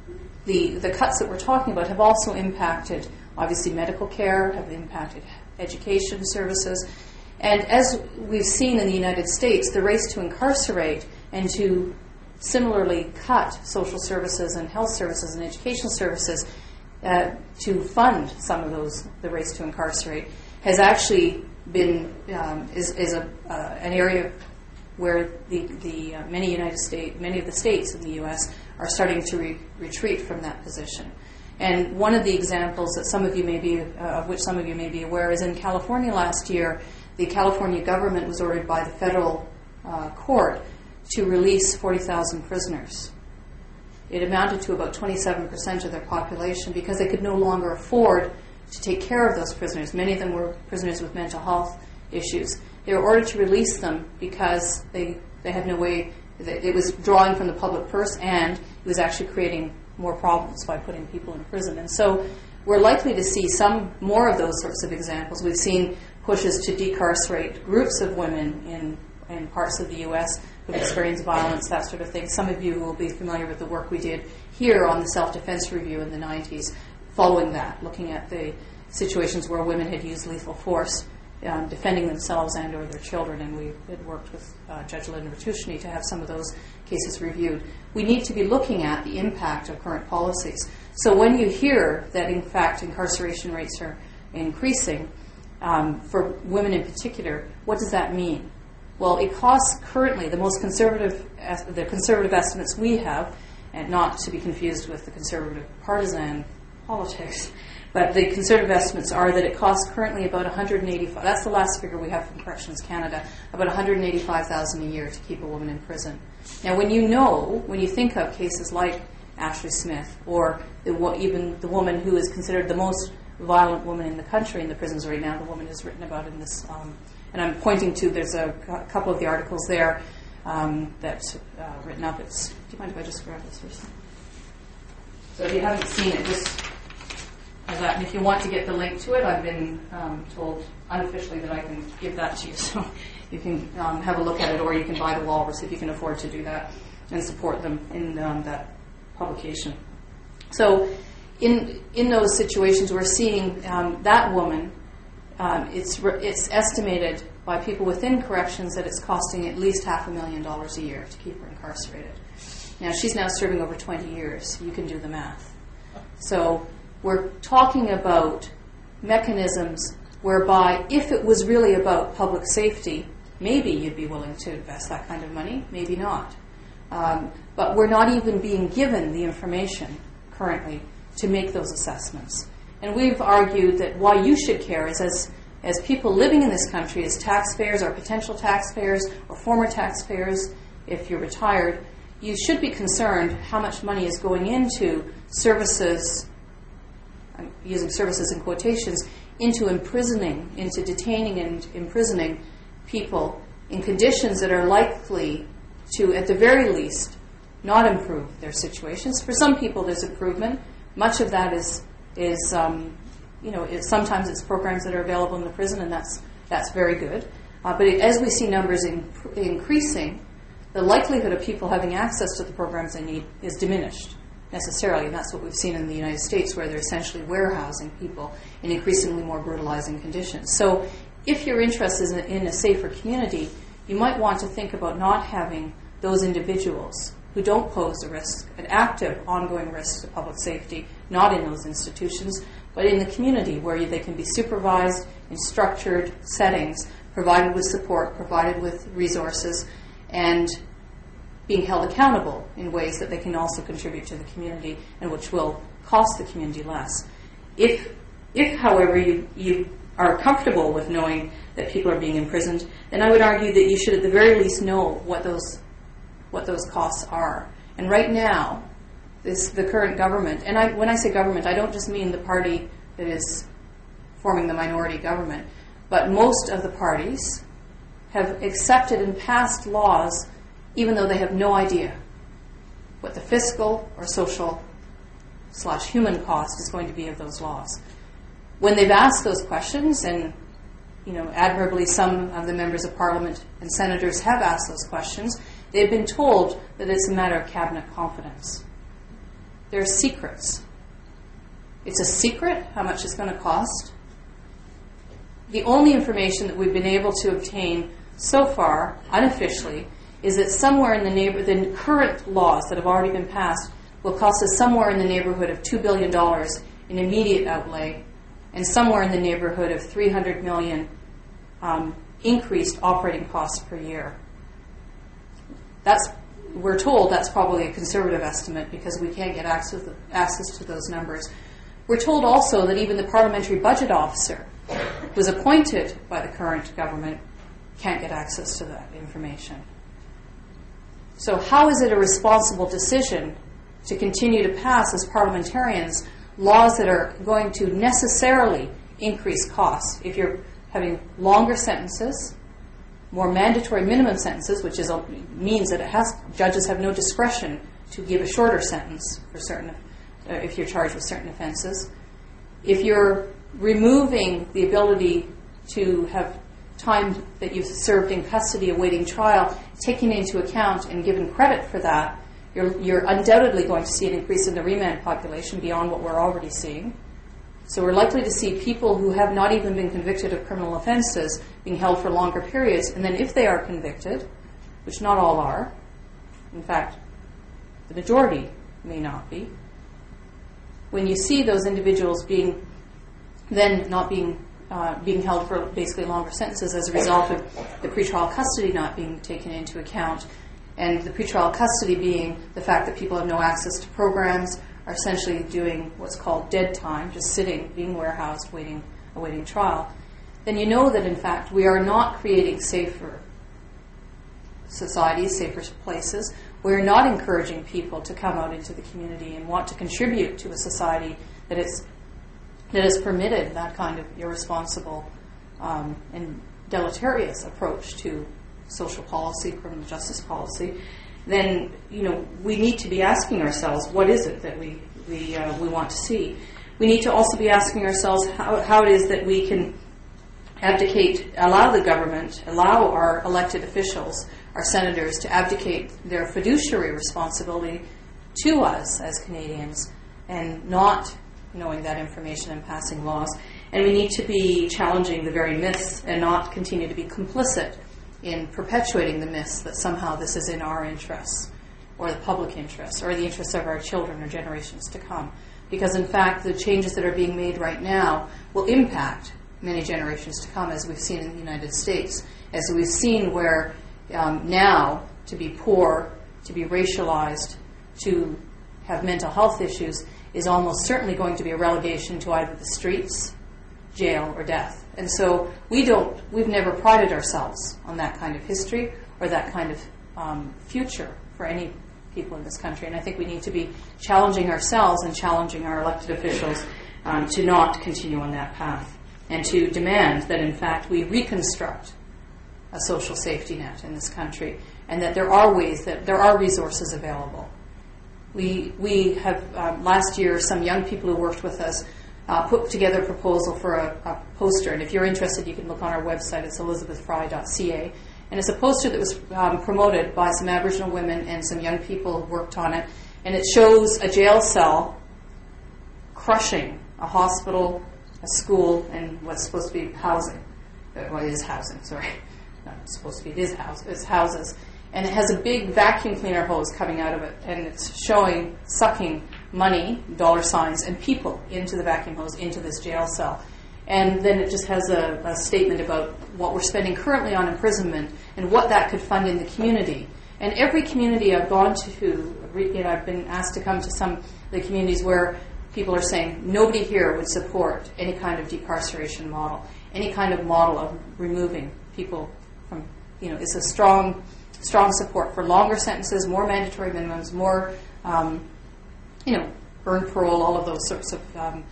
the the cuts that we're talking about have also impacted, obviously, medical care, have impacted education services, and as we've seen in the United States, the race to incarcerate and to similarly cut social services and health services and education services uh, to fund some of those, the race to incarcerate, has actually been um, is, is a, uh, an area where the, the uh, many United States, many of the states in the U S are starting to re- retreat from that position. And one of the examples that some of you may be, uh, of which some of you may be aware, is in California last year. The California government was ordered by the federal uh, court to release forty thousand prisoners. It amounted to about twenty-seven percent of their population because they could no longer afford to take care of those prisoners. Many of them were prisoners with mental health issues. They were ordered to release them because they, they had no way, it was drawing from the public purse, and it was actually creating more problems by putting people in prison. And so we're likely to see some more of those sorts of examples. We've seen pushes to decarcerate groups of women in, in parts of the U S who've experienced violence, that sort of thing. Some of you will be familiar with the work we did here on the self-defense review in the nineties, following that, looking at the situations where women had used lethal force, um, defending themselves and or their children, and we had worked with uh, Judge Linda Bertucci to have some of those cases reviewed. We need to be looking at the impact of current policies. So when you hear that, in fact, incarceration rates are increasing, um, for women in particular, what does that mean? Well, it costs currently, the most conservative, the conservative estimates we have, and not to be confused with the conservative partisan politics, but the conservative estimates are that it costs currently about one hundred eighty-five, that's the last figure we have from Corrections Canada, about one hundred eighty-five thousand dollars a year to keep a woman in prison. Now, when you know, when you think of cases like Ashley Smith, or the, even the woman who is considered the most violent woman in the country in the prisons right now, the woman is written about in this, um, and I'm pointing to, there's a, a couple of the articles there um, that's uh, written up. It's, do you mind if I just grab this first? So if you haven't seen it, just as that, and if you want to get the link to it, I've been um, told unofficially that I can give that to you, so you can um, have a look at it, or you can buy the Walrus if you can afford to do that and support them in um, that publication. So in in those situations, we're seeing um, that woman, um, it's re- it's estimated by people within corrections that it's costing at least half a million dollars a year to keep her incarcerated. Now, she's now serving over twenty years. You can do the math. So we're talking about mechanisms whereby, if it was really about public safety, maybe you'd be willing to invest that kind of money, maybe not. Um, but we're not even being given the information currently to make those assessments. And we've argued that why you should care is as, as people living in this country, as taxpayers or potential taxpayers or former taxpayers, if you're retired, you should be concerned how much money is going into services, I'm using services in quotations, into imprisoning, into detaining and imprisoning people in conditions that are likely to, at the very least, not improve their situations. For some people, there's improvement. Much of that is, is um, you know, it, sometimes it's programs that are available in the prison, and that's that's very good. Uh, but it, as we see numbers in, increasing, the likelihood of people having access to the programs they need is diminished necessarily, and that's what we've seen in the United States, where they're essentially warehousing people in increasingly more brutalizing conditions. So if you're interested in, in a safer community, you might want to think about not having those individuals who don't pose a risk, an active, ongoing risk to public safety, not in those institutions, but in the community where you, they can be supervised in structured settings, provided with support, provided with resources, and being held accountable in ways that they can also contribute to the community and which will cost the community less. If, if however, you, you are comfortable with knowing that people are being imprisoned, then I would argue that you should at the very least know what those what those costs are. And right now, this, the current government, and I, when I say government, I don't just mean the party that is forming the minority government, but most of the parties have accepted and passed laws even though they have no idea what the fiscal or social slash human cost is going to be of those laws. When they've asked those questions, and you know, admirably some of the members of Parliament and senators have asked those questions, they've been told that it's a matter of cabinet confidence. There are secrets. It's a secret how much it's going to cost. The only information that we've been able to obtain so far, unofficially, is that somewhere in the neighbor, the current laws that have already been passed will cost us somewhere in the neighborhood of two billion dollars in immediate outlay, and somewhere in the neighborhood of three hundred million dollars um, increased operating costs per year. That's, we're told that's probably a conservative estimate because we can't get access to, access to those numbers. We're told also that even the parliamentary budget officer who was appointed by the current government can't get access to that information. So how is it a responsible decision to continue to pass as parliamentarians laws that are going to necessarily increase costs? If you're having longer sentences, more mandatory minimum sentences, which is means that it has, judges have no discretion to give a shorter sentence for certain, uh, if you're charged with certain offenses. If you're removing the ability to have time that you've served in custody awaiting trial taken into account and given credit for that, you're, you're undoubtedly going to see an increase in the remand population beyond what we're already seeing. So we're likely to see people who have not even been convicted of criminal offenses being held for longer periods, and then if they are convicted, which not all are, in fact, the majority may not be, when you see those individuals being then not being uh, being held for basically longer sentences as a result of the pretrial custody not being taken into account, and the pretrial custody being the fact that people have no access to programs, are essentially doing what's called dead time, just sitting, being warehoused, waiting, awaiting trial, then you know that in fact we are not creating safer societies, safer places. We're not encouraging people to come out into the community and want to contribute to a society that is that has permitted that kind of irresponsible um, and deleterious approach to social policy, criminal justice policy. Then, you know, we need to be asking ourselves, what is it that we we uh, we want to see? We need to also be asking ourselves how, how it is that we can abdicate, allow the government, allow our elected officials, our senators, to abdicate their fiduciary responsibility to us as Canadians and not knowing that information and passing laws. And we need to be challenging the very myths and not continue to be complicit in perpetuating the myths that somehow this is in our interests or the public interests or the interests of our children or generations to come. Because in fact, the changes that are being made right now will impact many generations to come, as we've seen in the United States, as we've seen where um, now to be poor, to be racialized, to have mental health issues is almost certainly going to be a relegation to either the streets, jail, or death. And so we don't, we've never prided ourselves on that kind of history or that kind of um, future for any people in this country. And I think we need to be challenging ourselves and challenging our elected officials um, to not continue on that path and to demand that, in fact, we reconstruct a social safety net in this country and that there are ways, that there are resources available. We, we have, um, last year, some young people who worked with us Uh, put together a proposal for a, a poster, and if you're interested, you can look on our website. It's elizabeth fry dot c a, and it's a poster that was um, promoted by some Aboriginal women and some young people who worked on it, and it shows a jail cell crushing a hospital, a school, and what's supposed to be housing. Well, it is housing, sorry. Not supposed to be, it is house, it's houses. And it has a big vacuum cleaner hose coming out of it, and it's showing, sucking money, dollar signs, and people into the vacuum hose, into this jail cell. And then it just has a, a statement about what we're spending currently on imprisonment and what that could fund in the community. And every community I've gone to, you know, I've been asked to come to some of the communities where people are saying nobody here would support any kind of decarceration model, any kind of model of removing people from, you know, it's a strong... strong support for longer sentences, more mandatory minimums, more, um, you know, earned parole, all of those sorts of um,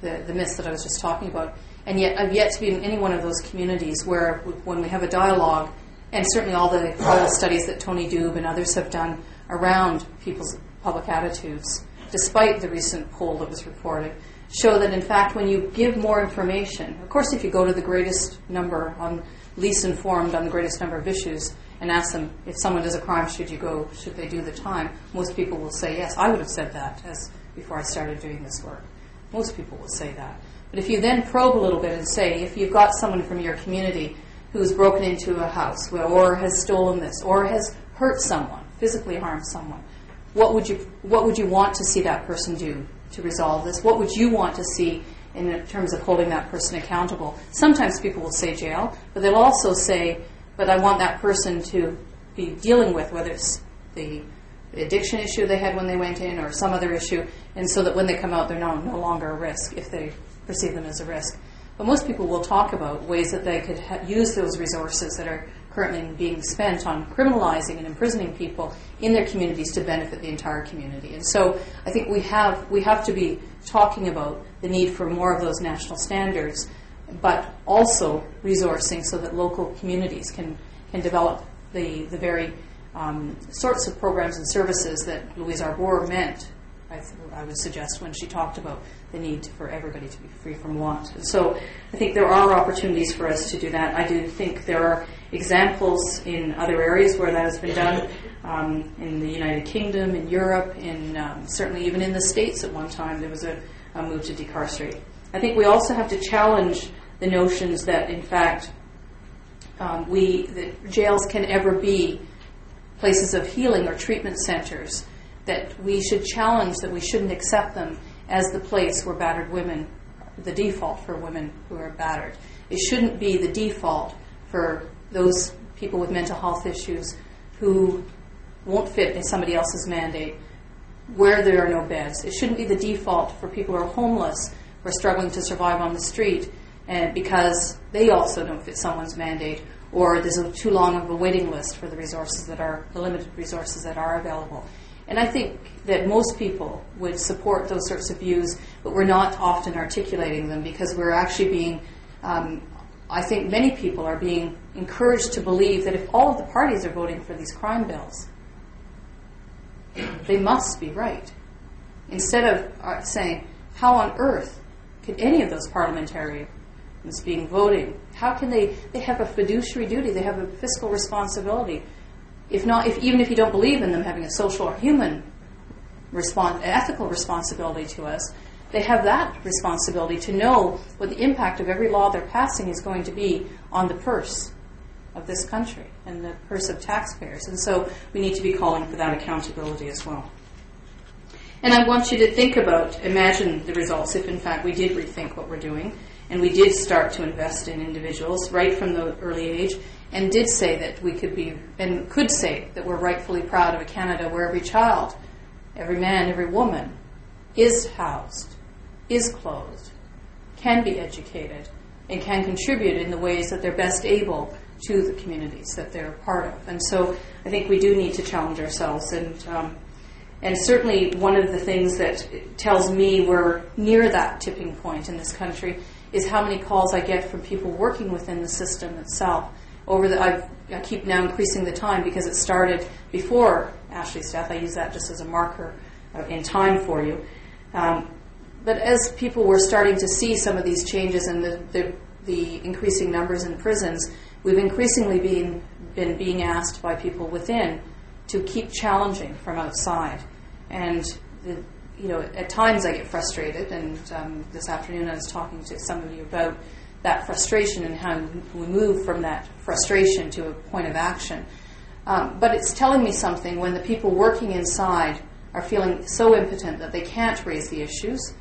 the, the myths that I was just talking about. And yet I've yet to be in any one of those communities where when we have a dialogue, and certainly all the, all the studies that Tony Doob and others have done around people's public attitudes, despite the recent poll that was reported, show that in fact when you give more information, of course if you go to the greatest number, on least informed on the greatest number of issues, and ask them if someone does a crime, should you go, should they do the time, most people will say yes. I would have said that as before I started doing this work. Most people will say that. But if you then probe a little bit and say, if you've got someone from your community who's broken into a house or has stolen this or has hurt someone, physically harmed someone, what would you what would you want to see that person do to resolve this? What would you want to see in terms of holding that person accountable? Sometimes people will say jail, but they'll also say, but I want that person to be dealing with whether it's the addiction issue they had when they went in or some other issue, and so that when they come out they're no, no longer a risk if they perceive them as a risk. But most people will talk about ways that they could ha- use those resources that are currently being spent on criminalizing and imprisoning people in their communities to benefit the entire community. And so I think we have we have to be talking about the need for more of those national standards, but also resourcing so that local communities can, can develop the, the very um, sorts of programs and services that Louise Arbour meant, I, th- I would suggest, when she talked about the need for everybody to be free from want. And so I think there are opportunities for us to do that. I do think there are examples in other areas where that has been done, um, in the United Kingdom, in Europe, in um, certainly even in the States at one time there was a, a move to decarcerate. I think we also have to challenge the notions that, in fact, um, we that jails can ever be places of healing or treatment centers, that we should challenge that we shouldn't accept them as the place where battered women, the default for women who are battered. It shouldn't be the default for those people with mental health issues who won't fit in somebody else's mandate where there are no beds. It shouldn't be the default for people who are homeless, who are struggling to survive on the street, and because they also don't fit someone's mandate, or there's a, too long of a waiting list for the resources that are, the limited resources that are available. And I think that most people would support those sorts of views, but we're not often articulating them because we're actually being, um, I think many people are being encouraged to believe that if all of the parties are voting for these crime bills, they must be right. Instead of saying, how on earth could any of those parliamentarians being voting, how can they, they have a fiduciary duty, they have a fiscal responsibility. If not, if even if you don't believe in them having a social or human respons- ethical responsibility to us, they have that responsibility to know what the impact of every law they're passing is going to be on the purse of this country and the purse of taxpayers. And so we need to be calling for that accountability as well. And I want you to think about, imagine the results if in fact we did rethink what we're doing and we did start to invest in individuals right from the early age, and did say that we could be, and could say that we're rightfully proud of a Canada where every child, every man, every woman is housed, is clothed, can be educated, and can contribute in the ways that they're best able to the communities that they're a part of. And so I think we do need to challenge ourselves. And um, and certainly one of the things that tells me we're near that tipping point in this country is how many calls I get from people working within the system itself. Over the, I've, I keep now increasing the time because it started before Ashley's death. I use that just as a marker uh, in time for you. Um, but as people were starting to see some of these changes and the, the, the increasing numbers in prisons, we've increasingly been, been being asked by people within to keep challenging from outside. And the, you know, at times I get frustrated, and um, this afternoon I was talking to some of you about that frustration and how we move from that frustration to a point of action. Um, but it's telling me something when the people working inside are feeling so impotent that they can't raise the issues.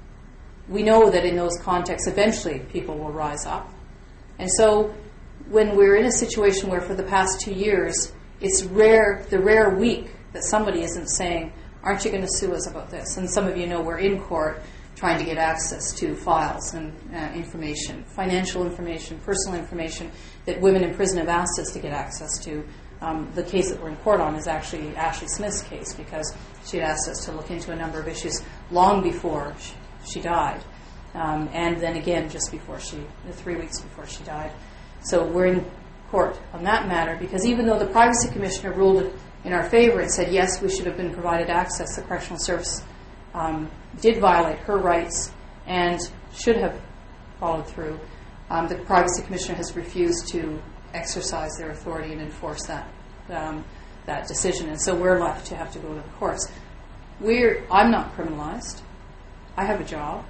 We know that in those contexts, eventually people will rise up. And so when we're in a situation where for the past two years, it's rare, the rare week that somebody isn't saying, aren't you going to sue us about this? And some of you know we're in court trying to get access to files and uh, information, financial information, personal information that women in prison have asked us to get access to. Um, the case that we're in court on is actually Ashley Smith's case because she had asked us to look into a number of issues long before she, she died. um, and then again just before she, three weeks before she died. So we're in court on that matter, because even though the Privacy Commissioner ruled in our favor and said, yes, we should have been provided access, the Correctional Service um, did violate her rights and should have followed through. Um, the Privacy Commissioner has refused to exercise their authority and enforce that um, that decision, and so we're left to have to go to the courts. We're, I'm not criminalized. I have a job.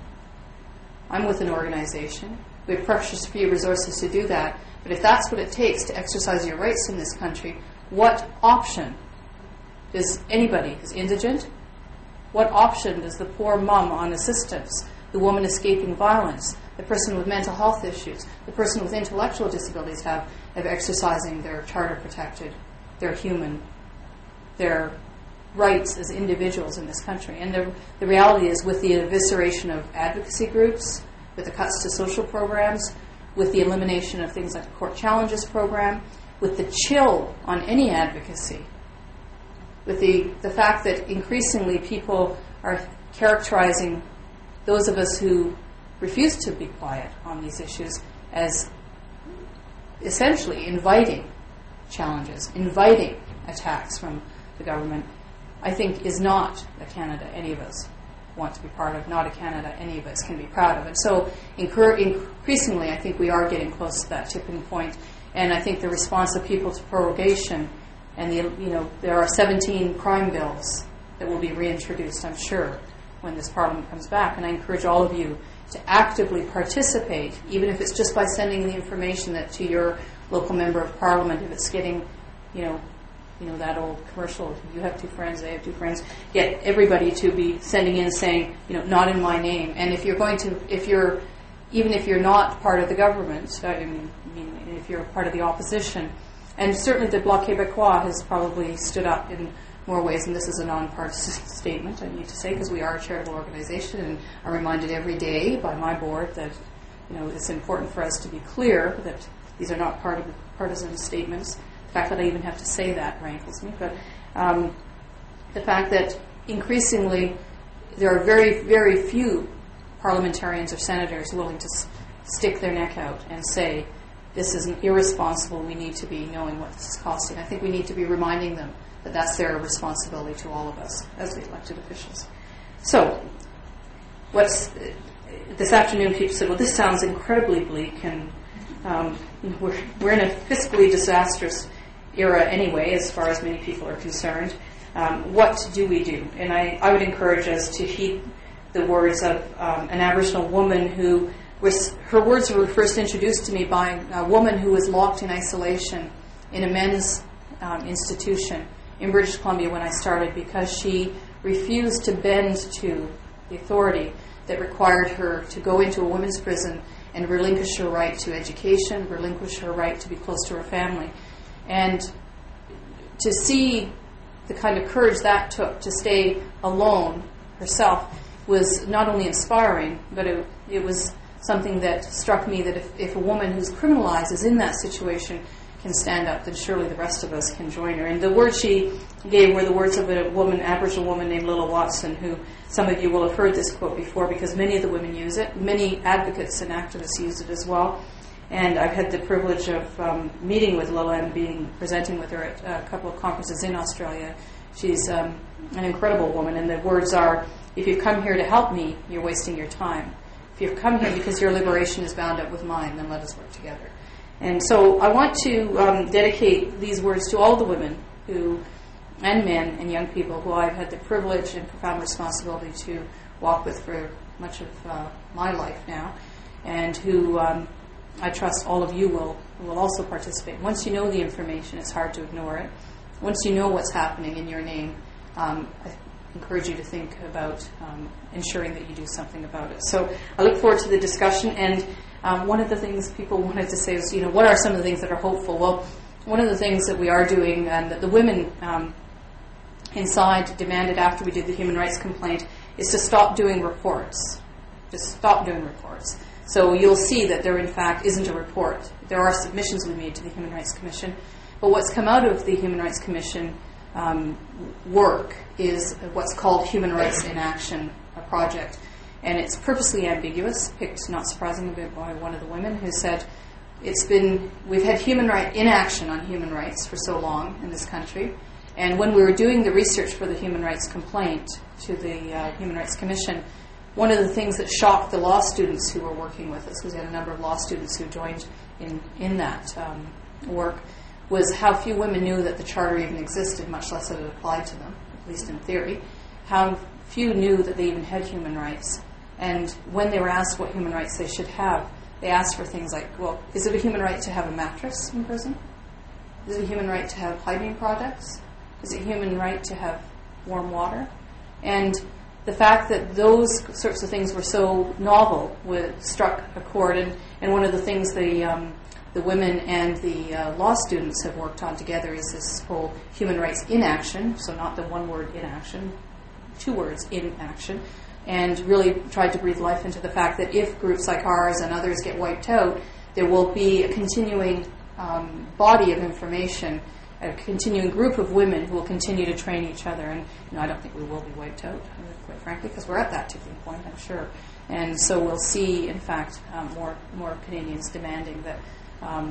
I'm with an organization. We have precious few resources to do that, but if that's what it takes to exercise your rights in this country, what option does anybody who's indigent, what option does the poor mom on assistance, the woman escaping violence, the person with mental health issues, the person with intellectual disabilities have of exercising their charter-protected, their human, their rights as individuals in this country? And the, the reality is, with the evisceration of advocacy groups, with the cuts to social programs, with the elimination of things like the Court Challenges program, with the chill on any advocacy, with the, the fact that increasingly people are characterizing those of us who refuse to be quiet on these issues as essentially inviting challenges, inviting attacks from the government, I think is not a Canada any of us want to be part of, not a Canada any of us can be proud of. And so incur- increasingly, I think we are getting close to that tipping point. And I think the response of people to prorogation, and the, you know, there are seventeen crime bills that will be reintroduced, I'm sure, when this Parliament comes back. And I encourage all of you to actively participate, even if it's just by sending the information that to your local member of Parliament, if it's getting, you know, you know, that old commercial, you have two friends, they have two friends, get everybody to be sending in saying, you know, not in my name. And if you're going to, if you're, even if you're not part of the government, I mean, I mean if you're part of the opposition, and certainly the Bloc Québécois has probably stood up in more ways, and this is a non-partisan statement, I need to say, because we are a charitable organization, and I'm reminded every day by my board that, you know, it's important for us to be clear that these are not part of partisan statements. The fact that I even have to say that rankles me, but um, the fact that increasingly there are very, very few parliamentarians or senators willing to s- stick their neck out and say, this is irresponsible, we need to be knowing what this is costing. I think we need to be reminding them that that's their responsibility to all of us as the elected officials. So, what's uh, this afternoon people said, well, this sounds incredibly bleak, and um, we're, we're in a fiscally disastrous era anyway, as far as many people are concerned. Um, what do we do? And I, I would encourage us to heed the words of um, an Aboriginal woman who was, her words were first introduced to me by a woman who was locked in isolation in a men's um, institution in British Columbia when I started, because she refused to bend to the authority that required her to go into a women's prison and relinquish her right to education, relinquish her right to be close to her family. And to see the kind of courage that took to stay alone herself was not only inspiring, but it, it was something that struck me that if, if a woman who's criminalized is in that situation can stand up, then surely the rest of us can join her. And the words she gave were the words of a woman, Aboriginal woman named Lilla Watson, who some of you will have heard this quote before because many of the women use it. Many advocates and activists use it as well. And I've had the privilege of um, meeting with Lilla and being presenting with her at a couple of conferences in Australia. She's um, an incredible woman, and the words are, if you've come here to help me, you're wasting your time. If you've come here because your liberation is bound up with mine, then let us work together. And so I want to um, dedicate these words to all the women who, and men and young people who I've had the privilege and profound responsibility to walk with for much of uh, my life now, and who um, I trust all of you will, will also participate. Once you know the information, it's hard to ignore it. Once you know what's happening in your name, um, I encourage you to think about um, ensuring that you do something about it. So I look forward to the discussion, and um, one of the things people wanted to say is, you know, what are some of the things that are hopeful? Well, one of the things that we are doing, and that the women um, inside demanded after we did the human rights complaint, is to stop doing reports. Just stop doing reports. So you'll see that there, in fact, isn't a report. There are submissions we made to the Human Rights Commission, but what's come out of the Human Rights Commission um, work is what's called Human Rights in Action, a project. And it's purposely ambiguous, picked not surprisingly by one of the women who said, it's been, we've had human right inaction on human rights for so long in this country. And when we were doing the research for the human rights complaint to the uh, Human Rights Commission, one of the things that shocked the law students who were working with us, because we had a number of law students who joined in, in that um, work, was how few women knew that the Charter even existed, much less that it applied to them, at least in theory. How few knew that they even had human rights. And when they were asked what human rights they should have, they asked for things like, well, is it a human right to have a mattress in prison? Is it a human right to have hygiene products? Is it a human right to have warm water? And the fact that those sorts of things were so novel would, struck a chord. And, and one of the things the, um, the women and the uh, law students have worked on together is this whole human rights inaction, so not the one word inaction, two words, inaction, and really tried to breathe life into the fact that if groups like ours and others get wiped out, there will be a continuing um, body of information, a continuing group of women who will continue to train each other. And you know, I don't think we will be wiped out, quite frankly, because we're at that tipping point, I'm sure. And so we'll see, in fact, um, more more Canadians demanding that um,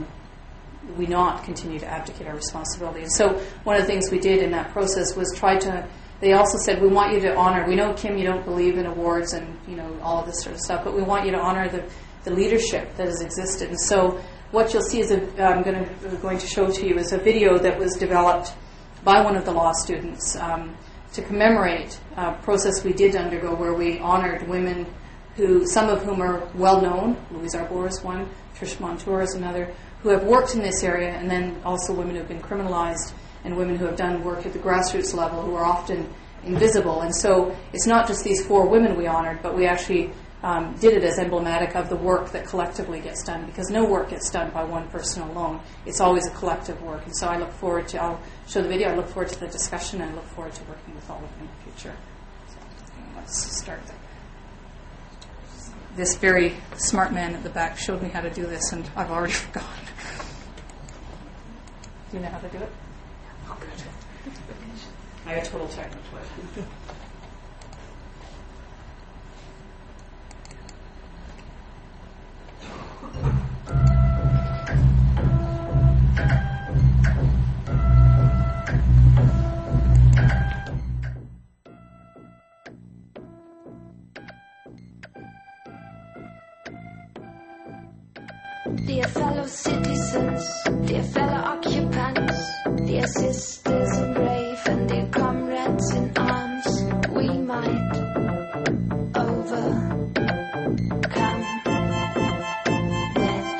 we not continue to abdicate our responsibility. And so one of the things we did in that process was try to, they also said, we want you to honor, we know, Kim, you don't believe in awards and, you know, all of this sort of stuff, but we want you to honor the, the leadership that has existed. And so what you'll see is, a, I'm going to, going to show to you, is a video that was developed by one of the law students um, to commemorate a process we did undergo where we honored women who, some of whom are well known, Louise Arbour is one, Trish Montour is another, who have worked in this area, and then also women who have been criminalized and women who have done work at the grassroots level who are often invisible. And so it's not just these four women we honored, but we actually um, did it as emblematic of the work that collectively gets done, because no work gets done by one person alone. It's always a collective work. And so I look forward to, I'll show the video, I look forward to the discussion, and I look forward to working with all of you in the future. So let's start there. This very smart man at the back showed me how to do this, and I've already forgotten. Do you know how to do it? Oh, good. I got total technical. Dear fellow citizens, dear fellow occupants, dear sisters in brave and dear comrades in arms, we might overcome that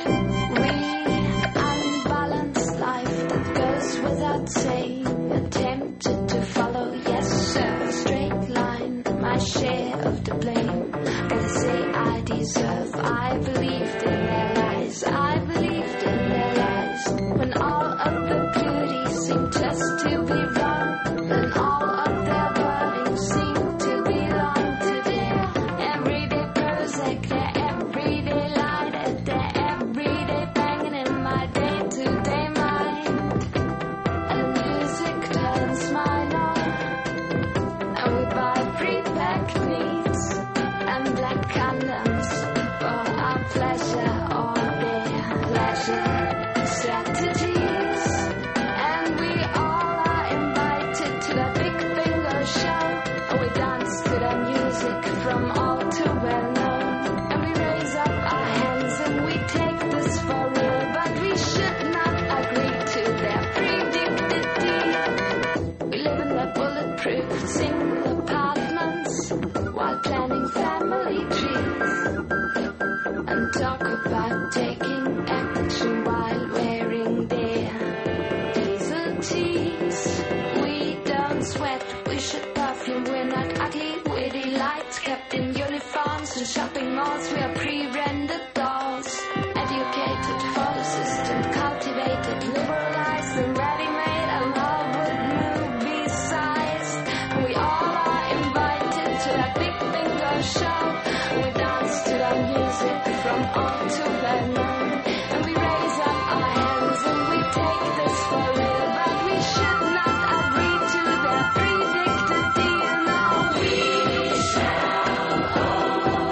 unbalanced life that goes without saying, attempted to follow, yes sir, a straight line, my share of the blame. They say I deserve, I believed in their lies, I believed in their lies, when all of the beauty seemed just to be wrong, and all of their burning seemed to belong to their everyday Prozac, their everyday light, their everyday banging in my day-to-day mind. And music turns mine on, and we buy pre-packed meats and black condoms for our pleasure or their pleasure strategies. And we all are invited to the big bingo show, and we dance to the music from all too well known. And we raise up our hands and we take this for real, but we should not agree to their predicted deed. We live in the bulletproof single apartments while planning family trees, and talk about taking action while wearing their diesel tees. We don't sweat, we should perfume, we're not ugly, witty lights, kept in uniforms and shopping malls. We are pre-rendered dolls, educated for the system, cultivated, liberalized and ready-made, and Hollywood movie sized. We all are invited to that big bingo show. We dance to the music from all too well known, and we raise up our hands and we take this for real, but we should not agree to their predicted deal. No, we shall overcome.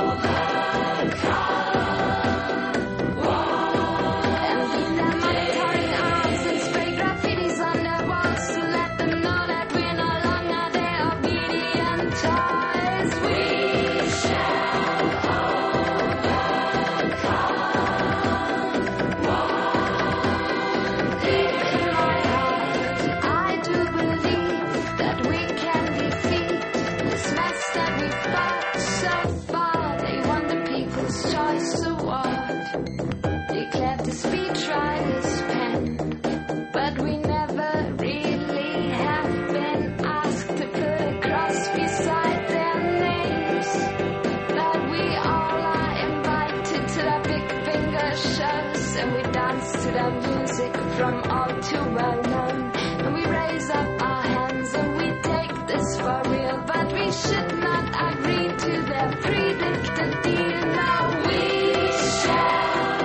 declared the speechwriter's pen, but we never really have been asked to put a cross beside their names. But we all are invited to their big finger shows, and we dance to their music from all too well known. And we raise up our hands and we take this for real, but we should not agree to their predicted deal. Now we shall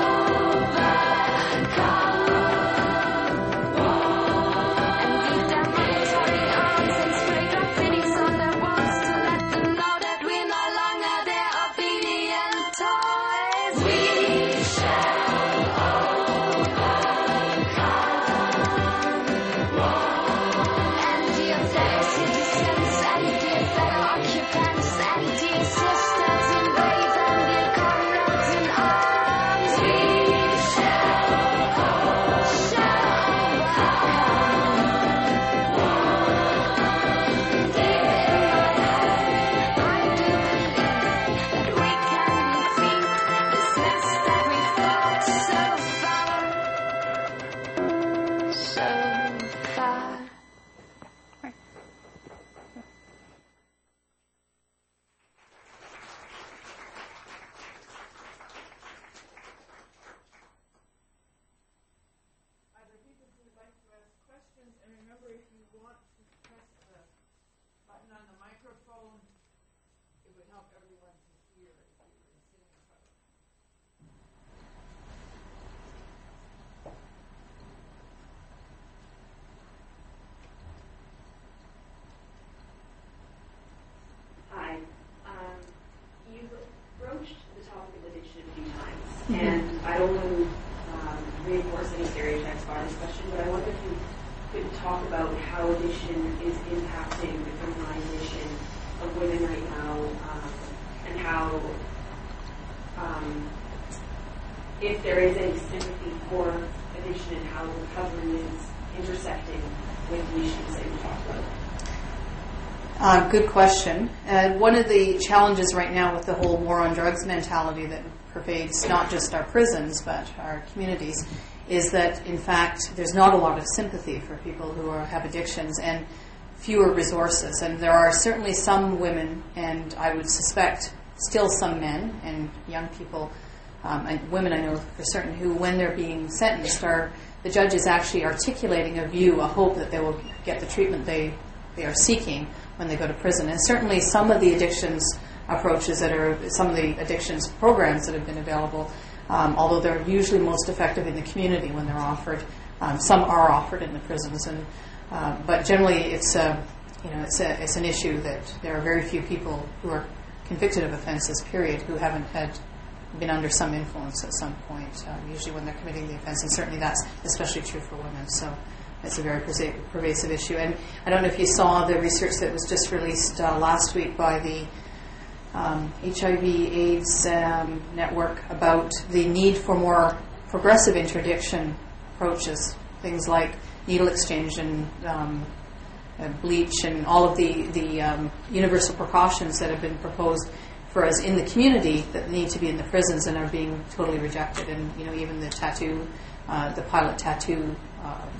overcome. And beat their monetary arms and spray graffitis on their walls to let them know that we're no longer their obedient toys. We shall overcome. And dear fellow citizens, and dear fellow occupants, and dear sisters in brave and dear comrades in arms, we shall, shall overcome. Deep in my heart, I do believe that we can defeat this mess that we fought so far, so far. Either people who would like to ask questions, and remember, if you want to press the button on the microphone, it would help everyone to hear if you were sitting in front of them. Hi. Um, you've broached the topic of addiction a few times, and I don't want to um, reinforce any stereotypes by this question, but I wonder if you could talk about how addiction is impacting the criminalization of women right now, um, and how, um, if there is any sympathy for addiction and how recovery is intersecting with the issues that you talked about. Uh, good question. Uh, one of the challenges right now with the whole war on drugs mentality that pervades not just our prisons but our communities is that, in fact, there's not a lot of sympathy for people who are, have addictions and fewer resources. And there are certainly some women, and I would suspect still some men and young people, um, and women I know for certain, who, when they're being sentenced, are the judge is actually articulating a view, a hope that they will get the treatment they, they are seeking when they go to prison. And certainly some of the addictions approaches that are, some of the addictions programs that have been available, um, although they're usually most effective in the community when they're offered, um, some are offered in the prisons. And uh, but generally it's a, you know, it's a, it's an issue that there are very few people who are convicted of offenses, period, who haven't had been under some influence at some point, uh, usually when they're committing the offense, and certainly that's especially true for women. So it's a very pervasive issue. And I don't know if you saw the research that was just released uh, last week by the um, H I V AIDS um, network about the need for more progressive interdiction approaches, things like needle exchange and um, uh, bleach and all of the, the um, universal precautions that have been proposed for us in the community that need to be in the prisons and are being totally rejected. And, you know, even the tattoo, uh, the pilot tattoo um,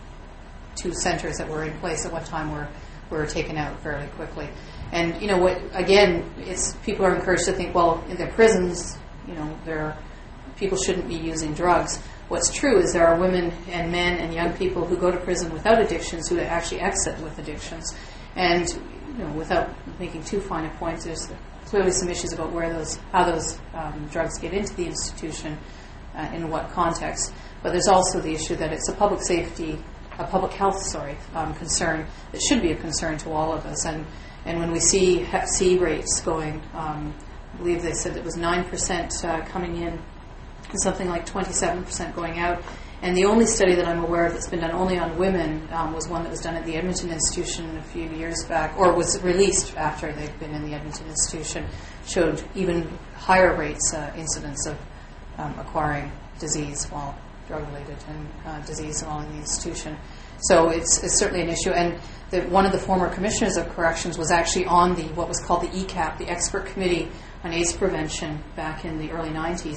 two centers that were in place at one time were, were taken out fairly quickly. And, you know, what, again, it's people are encouraged to think, well, in the prisons, you know, there people shouldn't be using drugs. What's true is there are women and men and young people who go to prison without addictions who actually exit with addictions. And, you know, without making too fine a point, there's clearly some issues about where those, how those um, drugs get into the institution, uh, in what context. But there's also the issue that it's a public safety, a public health, sorry, um, concern that should be a concern to all of us. And and when we see Hep C rates going, um, I believe they said it was nine percent uh, coming in, and something like twenty-seven percent going out. And the only study that I'm aware of that's been done only on women um, was one that was done at the Edmonton Institution a few years back, or was released after they'd been in the Edmonton Institution, showed even higher rates, uh, incidence of um, acquiring disease while drug-related and uh, disease while in the institution. So it's, it's certainly an issue. And the, one of the former commissioners of corrections was actually on the what was called the E C A P, the Expert Committee on AIDS Prevention, back in the early nineties.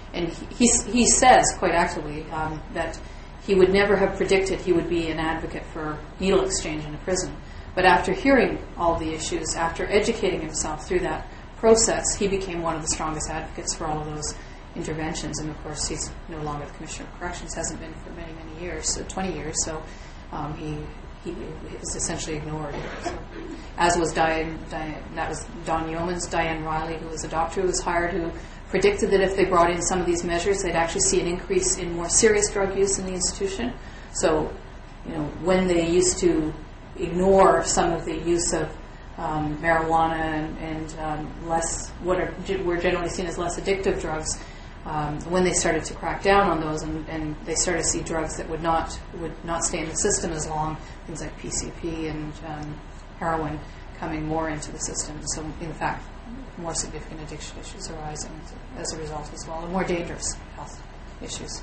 And he, he, he says quite actively um, that he would never have predicted he would be an advocate for needle exchange in a prison. But after hearing all the issues, after educating himself through that process, he became one of the strongest advocates for all of those interventions. And of course, he's no longer the Commissioner of Corrections, hasn't been for many, many years, so twenty years. So um, he he was essentially ignored. So, as was Diane, Diane, that was Don Yeomans, Diane Riley, who was a doctor who was hired, who predicted that if they brought in some of these measures, they'd actually see an increase in more serious drug use in the institution. So, you know, when they used to ignore some of the use of um, marijuana and, and um, less, what are were generally seen as less addictive drugs, um, when they started to crack down on those, and, and they started to see drugs that would not would not stay in the system as long, things like P C P and um, heroin coming more into the system. So, in fact, more significant addiction issues arising as a result as well, and more dangerous health issues.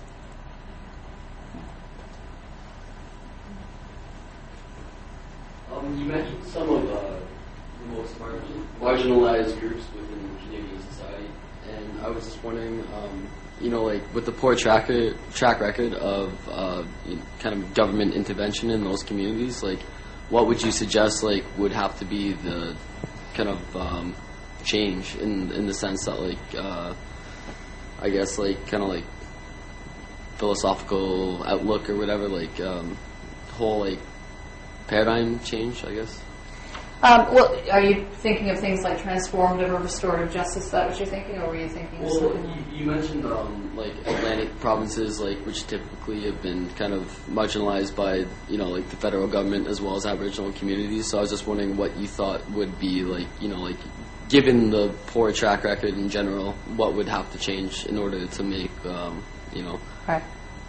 Um, you mentioned some of uh, the most margin, marginalized groups within Canadian society, and I was just wondering, um, you know, like with the poor track track record of uh, you know, kind of government intervention in those communities, like what would you suggest like would have to be the kind of um, change in in the sense that like uh, I guess like kind of like philosophical outlook or whatever, like um, whole like paradigm change, I guess. Um, well, are you thinking of things like transformative or restorative justice? Is that what you're thinking, or were you thinking of Well, something? you, you mentioned um, like Atlantic provinces, like which typically have been kind of marginalized by you know like the federal government as well as Aboriginal communities. So I was just wondering what you thought would be like you know like given the poor track record in general, what would have to change in order to make um, you know. Right.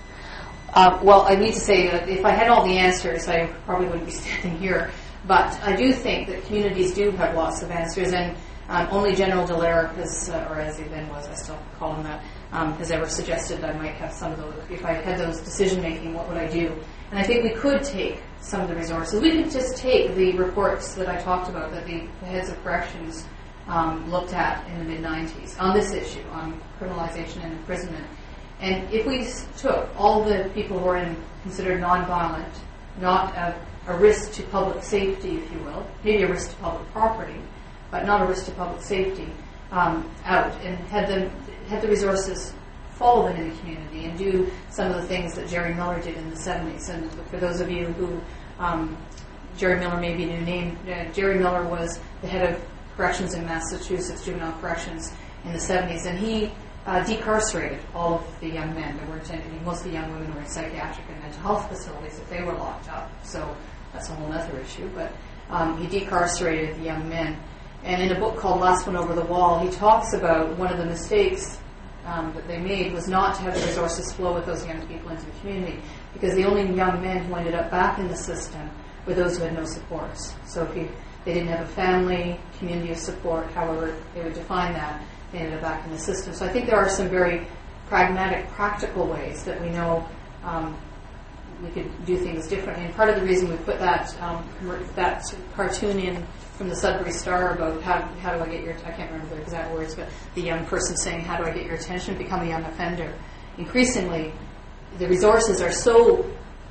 Uh, well, I need to say that if I had all the answers, I probably wouldn't be standing here. But I do think that communities do have lots of answers, and um, only General Dallaire has, uh, or as he then was, I still call him that, um, has ever suggested that I might have some of those. If I had those decision-making, what would I do? And I think we could take some of the resources. We could just take the reports that I talked about that the heads of corrections um, looked at in the mid nineties on this issue, on criminalization and imprisonment. And if we took all the people who are in, considered nonviolent, not a, a risk to public safety, if you will, maybe a risk to public property, but not a risk to public safety, um, out, and had them had the resources follow them in the community and do some of the things that Jerry Miller did in the seventies. And for those of you who, um, Jerry Miller may be a new name, uh, Jerry Miller was the head of corrections in Massachusetts, juvenile corrections, in the seventies, and he Uh, decarcerated all of the young men. There weren't any, most of the young women were in psychiatric and mental health facilities if they were locked up. So that's a whole other issue. But um, he decarcerated the young men. And in a book called Last One Over the Wall, he talks about one of the mistakes um, that they made was not to have the resources flow with those young people into the community, because the only young men who ended up back in the system were those who had no supports. So if you, they didn't have a family, community of support, however they would define that, they ended up back in the system. So I think there are some very pragmatic, practical ways that we know um, we could do things differently. And part of the reason we put that um, that cartoon in from the Sudbury Star about how how do I get your, I can't remember the exact words, but the young person saying, how do I get your attention, become a young offender. Increasingly, the resources are so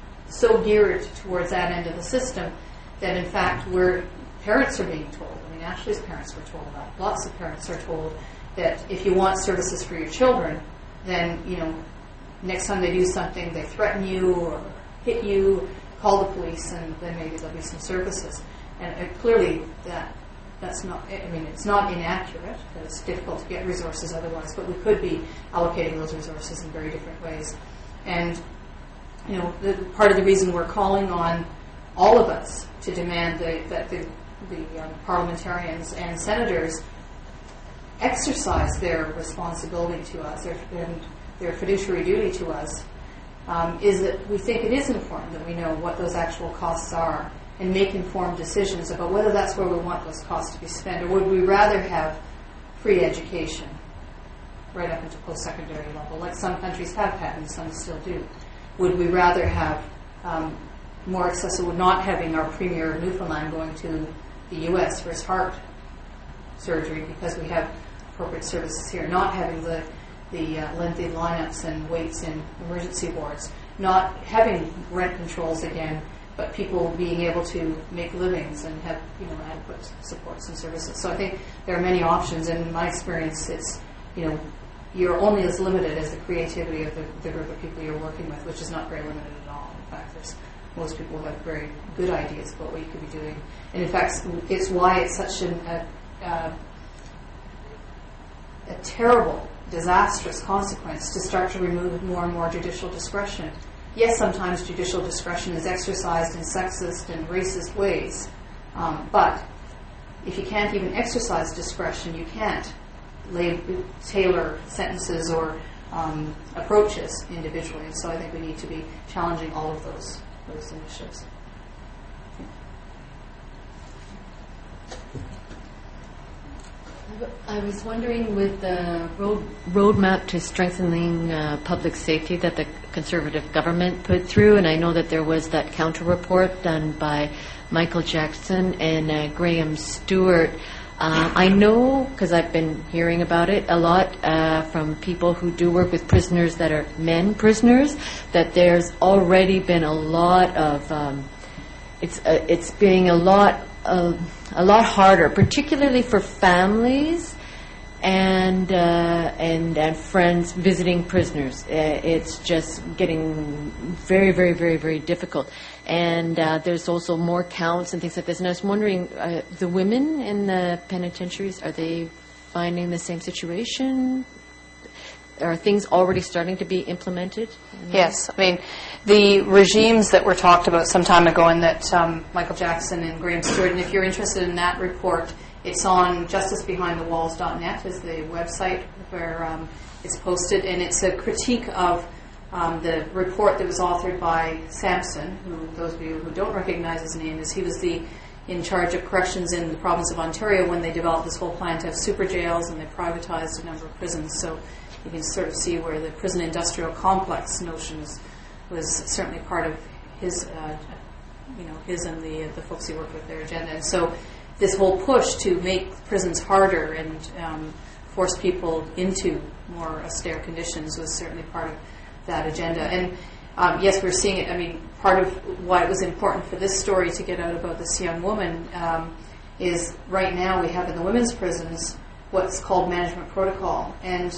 so geared towards that end of the system that in fact we're, parents are being told, I mean Ashley's parents were told that, lots of parents are told that if you want services for your children, then, you know, next time they do something, they threaten you or hit you, call the police, and then maybe there'll be some services. And uh, clearly that that's not, I mean, it's not inaccurate. It's difficult to get resources otherwise, but we could be allocating those resources in very different ways. And, you know, the, part of the reason we're calling on all of us to demand the, that the, the um, parliamentarians and senators exercise their responsibility to us, their, and their fiduciary duty to us, um, is that we think it is important that we know what those actual costs are and make informed decisions about whether that's where we want those costs to be spent, or would we rather have free education right up into post-secondary level, like some countries have had and some still do. Would we rather have um, more accessible, not having our premier of Newfoundland going to the U S for his heart surgery because we have appropriate services here, not having the the uh, lengthy lineups and waits in emergency wards, not having rent controls again, but people being able to make livings and have, you know, adequate supports and services. So I think there are many options, and in my experience, it's, you know, you're only as limited as the creativity of the, the group of people you're working with, which is not very limited at all. In fact, there's most people have very good ideas about what you could be doing. And in fact, it's why it's such an, a, a, a terrible, disastrous consequence to start to remove more and more judicial discretion. Yes, sometimes judicial discretion is exercised in sexist and racist ways, um, but if you can't even exercise discretion, you can't lay, tailor sentences or um, approaches individually. And so I think we need to be challenging all of those those initiatives. I was wondering, with the road roadmap to strengthening uh, public safety that the Conservative government put through, and I know that there was that counter report done by Michael Jackson and uh, Graham Stewart. Uh, I know, because I've been hearing about it a lot uh, from people who do work with prisoners that are men prisoners, that there's already been a lot of, um, it's uh, it's being a lot uh, a lot harder, particularly for families and uh, and and friends visiting prisoners. Uh, it's just getting very, very, very, very difficult. And uh, there's also more counts and things like this. And I was wondering, uh, the women in the penitentiaries, are they finding the same situation? Are things already starting to be implemented? Yes. I mean, the regimes that were talked about some time ago, and that um, Michael Jackson and Graham Stewart, and if you're interested in that report, it's on justice behind the walls dot net is the website where um, it's posted, and it's a critique of Um, the report that was authored by Sampson, who, those of you who don't recognize his name, is he was the in charge of corrections in the province of Ontario when they developed this whole plan to have super jails, and they privatized a number of prisons. So you can sort of see where the prison industrial complex notions was certainly part of his, uh, you know, his and the the folks he worked with, their agenda. And so this whole push to make prisons harder and um, force people into more austere conditions was certainly part of that agenda. And um, yes, we're seeing it. I mean, part of why it was important for this story to get out about this young woman um, is right now we have in the women's prisons what's called management protocol. And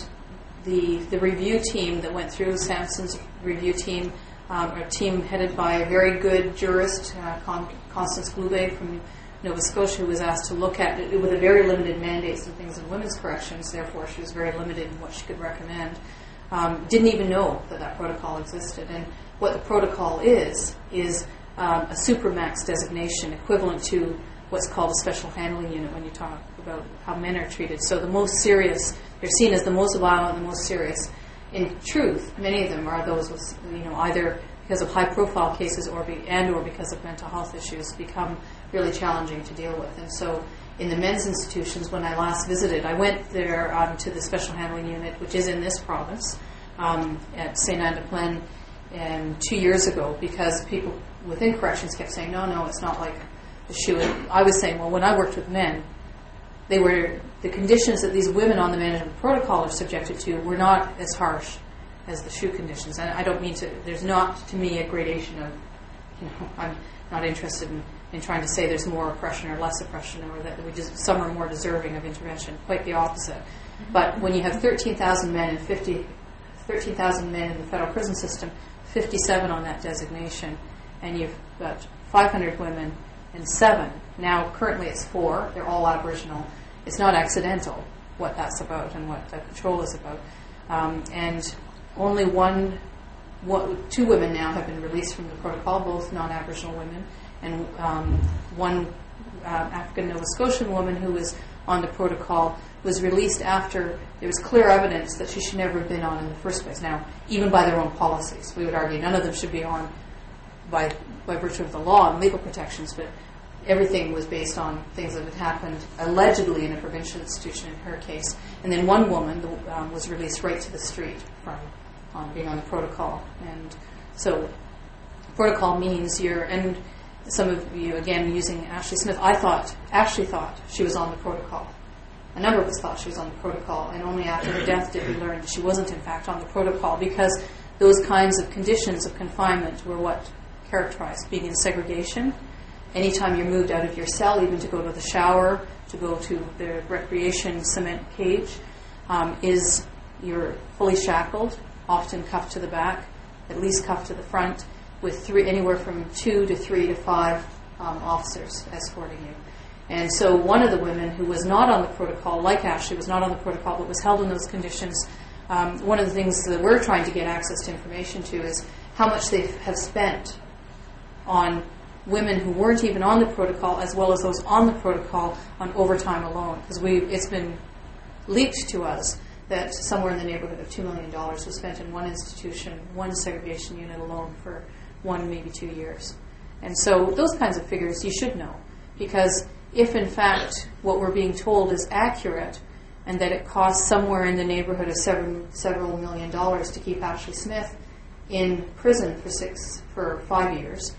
the the review team that went through, Sampson's review team, um, a team headed by a very good jurist, uh, Con- Constance Gloubet from Nova Scotia, who was asked to look at it with a very limited mandates and things in women's corrections. Therefore, she was very limited in what she could recommend. Um, didn't even know that that protocol existed. And what the protocol is, is um, a supermax designation equivalent to what's called a special handling unit when you talk about how men are treated. So the most serious, they're seen as the most violent and the most serious. In truth, many of them are those with, you know, either because of high-profile cases or be, and or because of mental health issues become really challenging to deal with. And so in the men's institutions, when I last visited, I went there um, to the special handling unit, which is in this province, um, at Saint Anne de Plaine, um, two years ago, because people within corrections kept saying, no, no, it's not like the shoe. And I was saying, well, when I worked with men, they were the conditions that these women on the management protocol are subjected to were not as harsh as the shoe conditions. And I don't mean to, there's not, to me, a gradation of, you know, I'm not interested in in trying to say there's more oppression or less oppression, or that we just some are more deserving of intervention. Quite the opposite. But when you have thirteen thousand men and fifty, thirteen thousand men in the federal prison system, fifty-seven on that designation, and you've got five hundred women and seven. Now, currently it's four. They're all Aboriginal. It's not accidental what that's about and what the control is about. Um, and only one, one, two women now have been released from the protocol, both non-Aboriginal women. And um, one uh, African Nova Scotian woman who was on the protocol was released after there was clear evidence that she should never have been on in the first place. Now, even by their own policies, we would argue none of them should be on by by virtue of the law and legal protections, but everything was based on things that had happened allegedly in a provincial institution in her case. And then one woman um, was released right to the street from um, being on the protocol. And so protocol means you're... and some of you, again, using Ashley Smith, I thought, Ashley thought she was on the protocol. a number of us thought she was on the protocol, and only after her death did we learn that she wasn't in fact on the protocol, because those kinds of conditions of confinement were what characterized being in segregation. Anytime you're moved out of your cell, even to go to the shower, to go to the recreation cement cage, um, is you're fully shackled, often cuffed to the back, at least cuffed to the front, with three, anywhere from two to three to five um, officers escorting you. And so one of the women who was not on the protocol, like Ashley, was not on the protocol but was held in those conditions, um, one of the things that we're trying to get access to information to is how much they have spent on women who weren't even on the protocol, as well as those on the protocol, on overtime alone. Because we, it's been leaked to us that somewhere in the neighborhood of two million dollars was spent in one institution, one segregation unit alone for one, maybe two years. And so those kinds of figures you should know, because if in fact what we're being told is accurate and that it costs somewhere in the neighborhood of several, several million dollars to keep Ashley Smith in prison for six, for five years,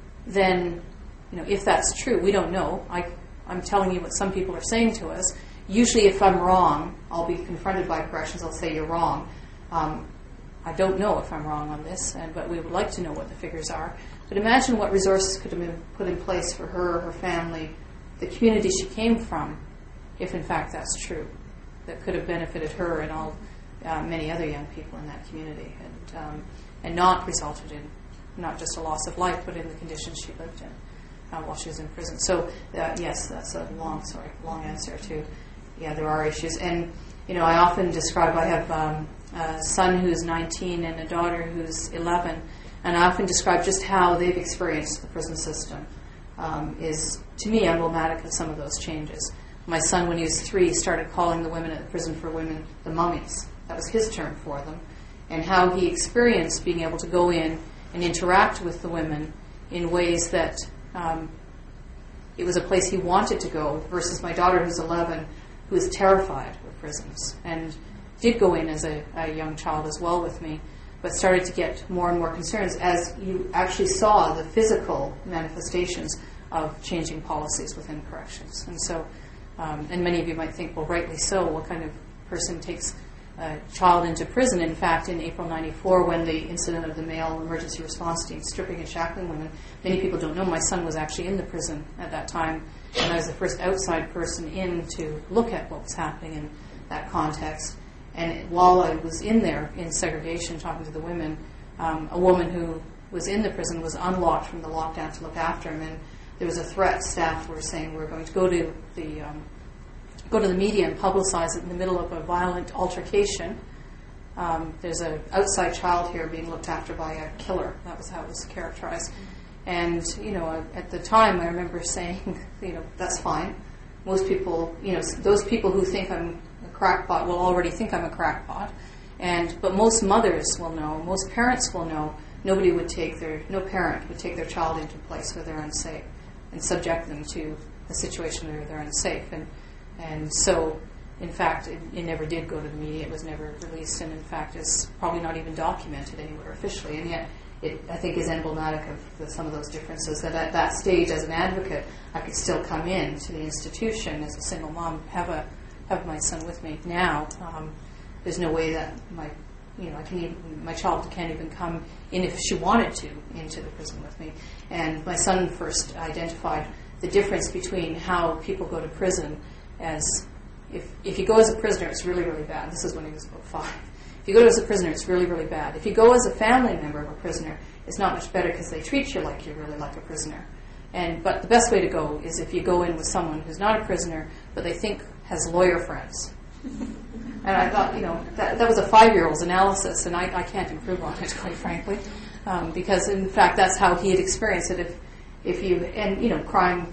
then, you know, if that's true, we don't know. I, I'm telling you what some people are saying to us. Usually if I'm wrong, I'll be confronted by corrections. I'll say, you're wrong. Um, I don't know if I'm wrong on this, and, but we would like to know what the figures are. But imagine what resources could have been put in place for her, her family, the community she came from, if in fact that's true, that could have benefited her and all uh, many other young people in that community, and um, and not resulted in not just a loss of life, but in the conditions she lived in uh, while she was in prison. So uh, yes, that's a long, sorry, long answer to, yeah, there are issues. And, you know, I often describe, I have um, a son who's nineteen and a daughter who's eleven, and I often describe just how they've experienced the prison system um, is, to me, emblematic of some of those changes. My son, when he was three, started calling the women at the prison for women the mummies. That was his term for them. And how he experienced being able to go in and interact with the women in ways that um, it was a place he wanted to go, versus my daughter, who's eleven, who is terrified of prisons and did go in as a, a young child as well with me, but started to get more and more concerns as you actually saw the physical manifestations of changing policies within corrections. And so, um, and many of you might think, well, rightly so, what kind of person takes a child into prison? In fact, in April ninety-four, when the incident of the male emergency response team stripping and shackling women, many people don't know my son was actually in the prison at that time, and I was the first outside person in to look at what was happening in that context. And while I was in there in segregation talking to the women, um, a woman who was in the prison was unlocked from the lockdown to look after him, and there was a threat. Staff were saying we're going to go to the um, go to the media and publicize it in the middle of a violent altercation. Um, there's an outside child here being looked after by a killer. That was how it was characterized. And, you know, at the time I remember saying, you know, that's fine. Most people, you know, those people who think I'm a crackpot will already think I'm a crackpot. And, but most mothers will know, most parents will know, nobody would take their, no parent would take their child into a place where they're unsafe and subject them to a situation where they're unsafe. And And so, in fact, it, it never did go to the media. It was never released, and in fact, it's probably not even documented anywhere officially. And yet, it, I think, is emblematic of the, some of those differences. That at that stage, as an advocate, I could still come in to the institution as a single mom, have a have my son with me. Now, um, there's no way that my you know I can even, my child can't even come in if she wanted to into the prison with me. And my son first identified the difference between how people go to prison. As if if you go as a prisoner, it's really, really bad. This is when he was about five. If you go as a prisoner, it's really, really bad. If you go as a family member of a prisoner, it's not much better because they treat you like you're really like a prisoner. And but the best way to go is if you go in with someone who's not a prisoner, but they think has lawyer friends. And I thought, you know, that that was a five-year-old's analysis, and I, I can't improve on it, quite frankly, um, because in fact that's how he had experienced it. If if you and you know crime.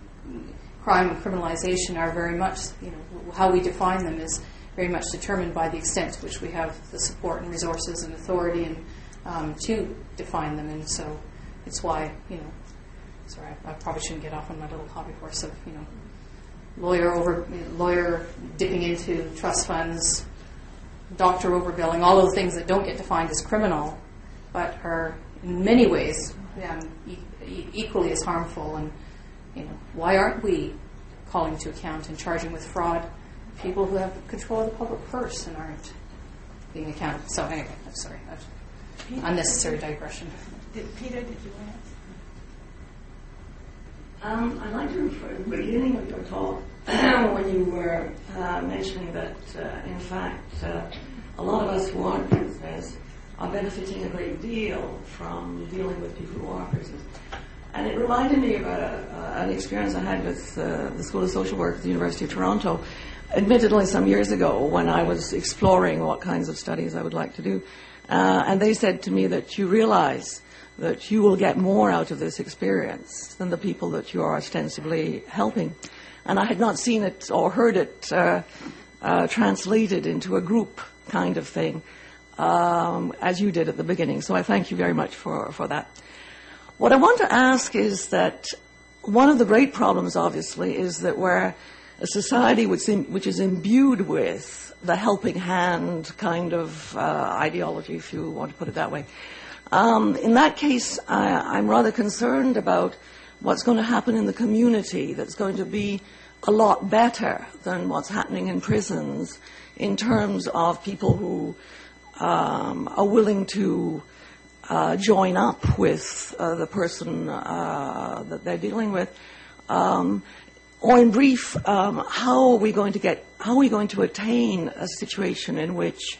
Crime and criminalization are very much, you know, how we define them is very much determined by the extent to which we have the support and resources and authority and um, to define them. And so it's why, you know, sorry, I, I probably shouldn't get off on my little hobby horse of, you know, lawyer over lawyer dipping into trust funds, doctor overbilling, all those things that don't get defined as criminal, but are in many ways um, e- e- equally as harmful. And you know, why aren't we calling to account and charging with fraud people who have control of the public purse and aren't being accountable. So anyway, I'm sorry. Peter, unnecessary digression. Did, Peter, did you want to? Um, I'd like to refer to the beginning of your talk when you were uh, mentioning that, uh, in fact, uh, a lot of us who aren't prisoners are benefiting a great deal from dealing with people who are prisoners. And it reminded me about a, uh, an experience I had with uh, the School of Social Work at the University of Toronto, admittedly some years ago when I was exploring what kinds of studies I would like to do. Uh, and they said to me that you realize that you will get more out of this experience than the people that you are ostensibly helping. And I had not seen it or heard it uh, uh, translated into a group kind of thing, um, as you did at the beginning. So I thank you very much for, for that. What I want to ask is that one of the great problems, obviously, is that we're a society which, which is imbued with the helping hand kind of uh, ideology, if you want to put it that way. Um, in that case, I, I'm rather concerned about what's going to happen in the community that's going to be a lot better than what's happening in prisons in terms of people who um, are willing to uh, join up with uh, the person uh, that they're dealing with. Um, or in brief, um, how are we going to get, how are we going to attain a situation in which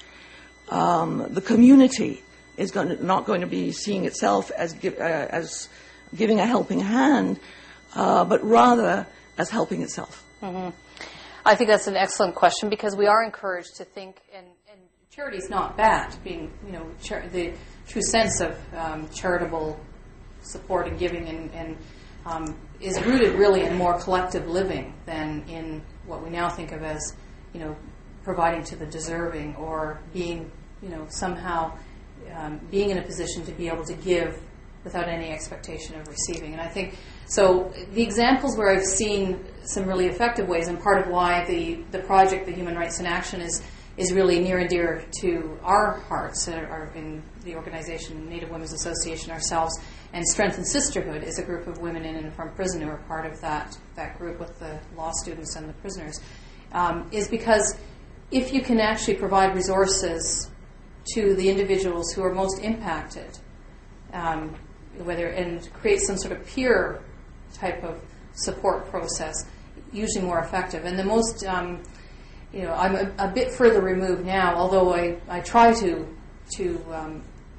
um, the community is going to, not going to be seeing itself as, give, uh, as giving a helping hand, uh, but rather as helping itself? Mm-hmm. I think that's an excellent question, because we are encouraged to think, and, and charity is not bad. Being, you know, char- the true sense of um, charitable support and giving, and, and um, is rooted really in more collective living than in what we now think of as, you know, providing to the deserving, or being, you know, somehow um, being in a position to be able to give without any expectation of receiving. And I think, so the examples where I've seen some really effective ways, and part of why the, the project, the Human Rights in Action, is is really near and dear to our hearts, are in the organization Native Women's Association ourselves, and Strength and Sisterhood is a group of women in and from prison who are part of that, that group with the law students and the prisoners, um, is because if you can actually provide resources to the individuals who are most impacted, um, whether and create some sort of peer type of support process, usually more effective. And the most, um, you know, I'm a, a bit further removed now, although I, I try to to um,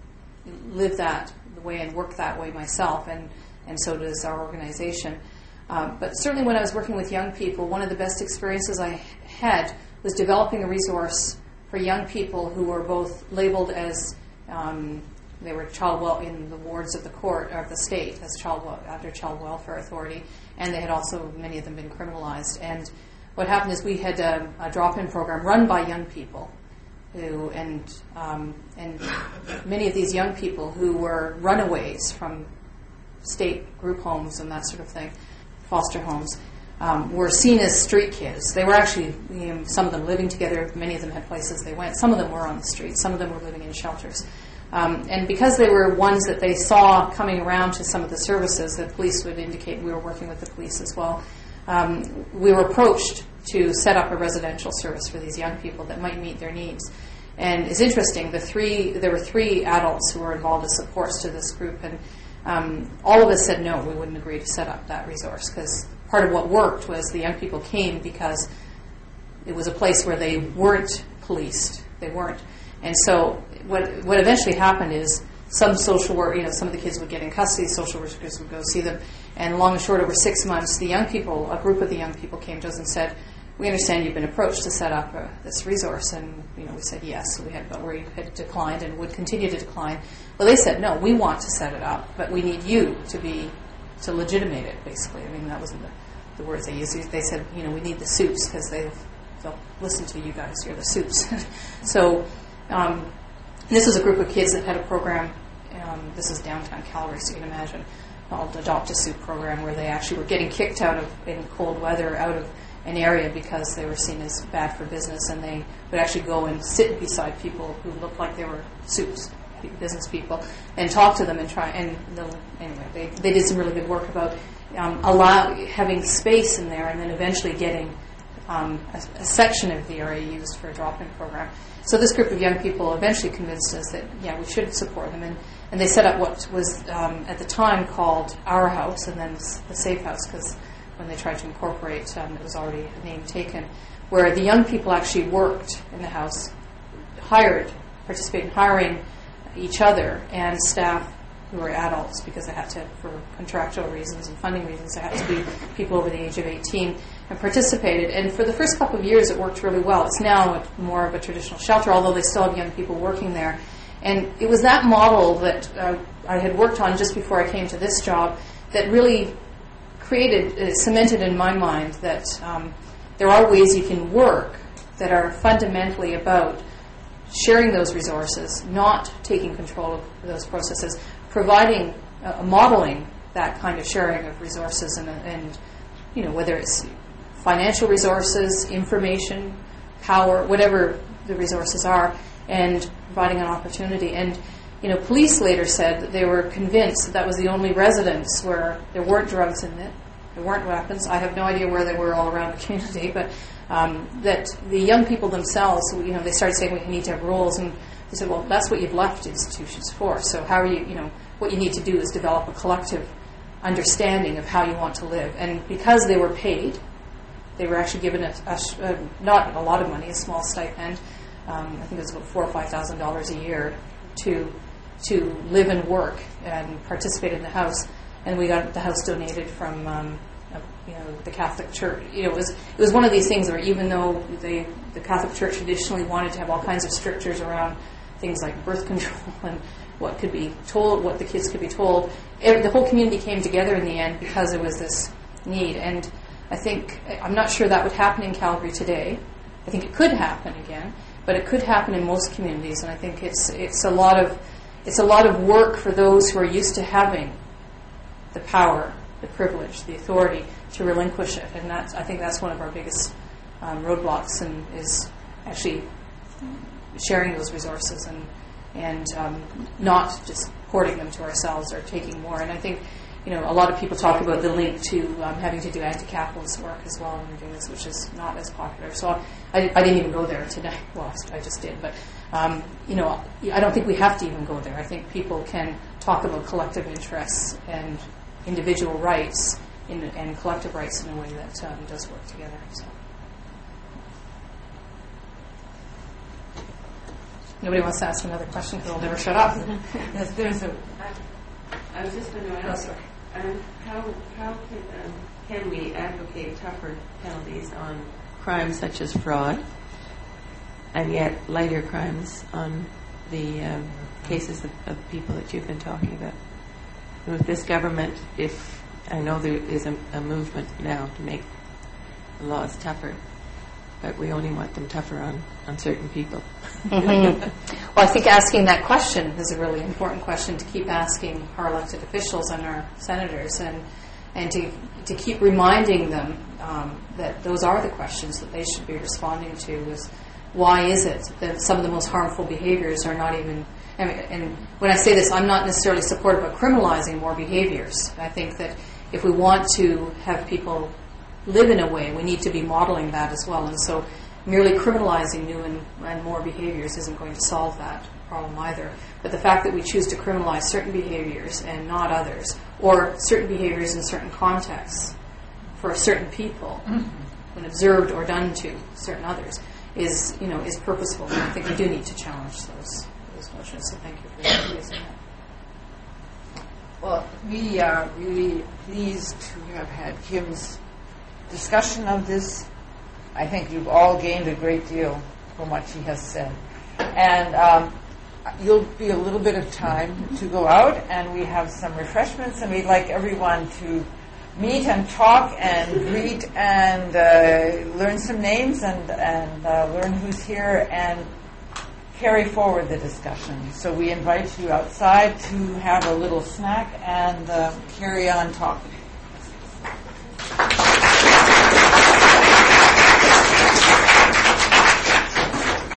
live that way and work that way myself, and, and so does our organization. Um, but certainly when I was working with young people, one of the best experiences I had was developing a resource for young people who were both labeled as um, they were child well in the wards of the court or of the state as child well, under Child Welfare Authority, and they had also, many of them, been criminalized. And what happened is we had a, a drop-in program run by young people, who and um, and many of these young people who were runaways from state group homes and that sort of thing, foster homes, um, were seen as street kids. They were actually, you know, some of them living together. Many of them had places they went. Some of them were on the street. Some of them were living in shelters. Um, and because they were ones that they saw coming around to some of the services, the police would indicate, we were working with the police as well, um, we were approached to set up a residential service for these young people that might meet their needs. And it's interesting, the three there were three adults who were involved as supports to this group, and um, all of us said no, we wouldn't agree to set up that resource, because part of what worked was the young people came because it was a place where they weren't policed. They weren't. And so what what eventually happened is some social work, you know, some of the kids would get in custody, social workers would go see them, and long and short, over six months, the young people, a group of the young people came to us and said, we understand you've been approached to set up uh, this resource, and you know we said yes, we had, but we had declined and would continue to decline. Well, they said no, we want to set it up, but we need you to be to legitimate it. Basically, I mean that wasn't the, the words they used. They said, you know, we need the suits because they've they'll listen to you guys. You're the suits. So um, this was a group of kids that had a program. Um, this is downtown Calgary, so you can imagine, called Adopt a Suit program, where they actually were getting kicked out of in cold weather out of an area because they were seen as bad for business, and they would actually go and sit beside people who looked like they were suits, business people, and talk to them and try. And anyway, they they did some really good work about um, allow having space in there, and then eventually getting um, a, a section of the area used for a drop-in program. So this group of young people eventually convinced us that, yeah, we should support them. And, and they set up what was um, at the time called Our House and then the Safe House, because when they tried to incorporate, um, it was already a name taken, where the young people actually worked in the house, hired, participated in hiring each other and staff who were adults, because they had to, for contractual reasons and funding reasons, they had to be people over the age of eighteen, and participated. And for the first couple of years, it worked really well. It's now a, more of a traditional shelter, although they still have young people working there. And it was that model that uh, I had worked on just before I came to this job that really created, uh, cemented in my mind that um, there are ways you can work that are fundamentally about sharing those resources, not taking control of those processes, providing, uh, modeling that kind of sharing of resources, and, and you know, whether it's financial resources, information, power, whatever the resources are, and providing an opportunity. And you know, police later said that they were convinced that that was the only residence where there weren't drugs in it, there weren't weapons. I have no idea where they were all around the community, but um, that the young people themselves, you know, they started saying we need to have rules, and they said, well, that's what you've left institutions for. So how are you, you know, what you need to do is develop a collective understanding of how you want to live. And because they were paid, they were actually given a, a, a not a lot of money, a small stipend. Um, I think it was about four or five thousand dollars a year to to live and work and participate in the house. And we got the house donated from um, uh, you know, the Catholic Church. You know, it was it was one of these things where even though they, the Catholic Church traditionally wanted to have all kinds of strictures around things like birth control and what could be told, what the kids could be told, it, the whole community came together in the end because there was this need. And I think, I'm not sure that would happen in Calgary today. I think it could happen again, but it could happen in most communities. And I think it's it's a lot of it's a lot of work for those who are used to having the power, the privilege, the authority to relinquish it. And that's, I think that's one of our biggest um, roadblocks, and is actually sharing those resources and and um, not just hoarding them to ourselves or taking more. And I think, you know, a lot of people talk about the link to um, having to do anti-capitalist work as well when we're doing this, which is not as popular. So I, I didn't even go there today. Well, I just did. But, um, you know, I don't think we have to even go there. I think people can talk about collective interests and individual rights in, and collective rights in a way that um, does work together. So. Nobody wants to ask another question because they'll never shut up. Yes, there's a. I was just going to ask, um, how how can, um, can we advocate tougher penalties on crimes such as fraud, and yet lighter crimes on the um, cases of, of people that you've been talking about? With this government, if I know there is a, a movement now to make the laws tougher, but we only want them tougher on, on certain people. Mm-hmm. Well, I think asking that question is a really important question to keep asking our elected officials and our senators, and and to to keep reminding them um, that those are the questions that they should be responding to. Is why is it that some of the most harmful behaviors are not even, and, and when I say this, I'm not necessarily supportive of criminalizing more behaviors. I think that if we want to have people live in a way, we need to be modeling that as well. And so merely criminalizing new and, and more behaviors isn't going to solve that problem either. But the fact that we choose to criminalize certain behaviors and not others, or certain behaviors in certain contexts for certain people, mm-hmm. when observed or done to certain others, is, you know, is purposeful. And I think we do need to challenge those those notions. So thank you for raising that. Well, we are really pleased to have had Kim's discussion of this. I think you've all gained a great deal from what she has said. And um, you'll be a little bit of time to go out, and we have some refreshments, and we'd like everyone to meet and talk and greet and uh, learn some names and, and uh, learn who's here and carry forward the discussion. So we invite you outside to have a little snack and uh, carry on talking.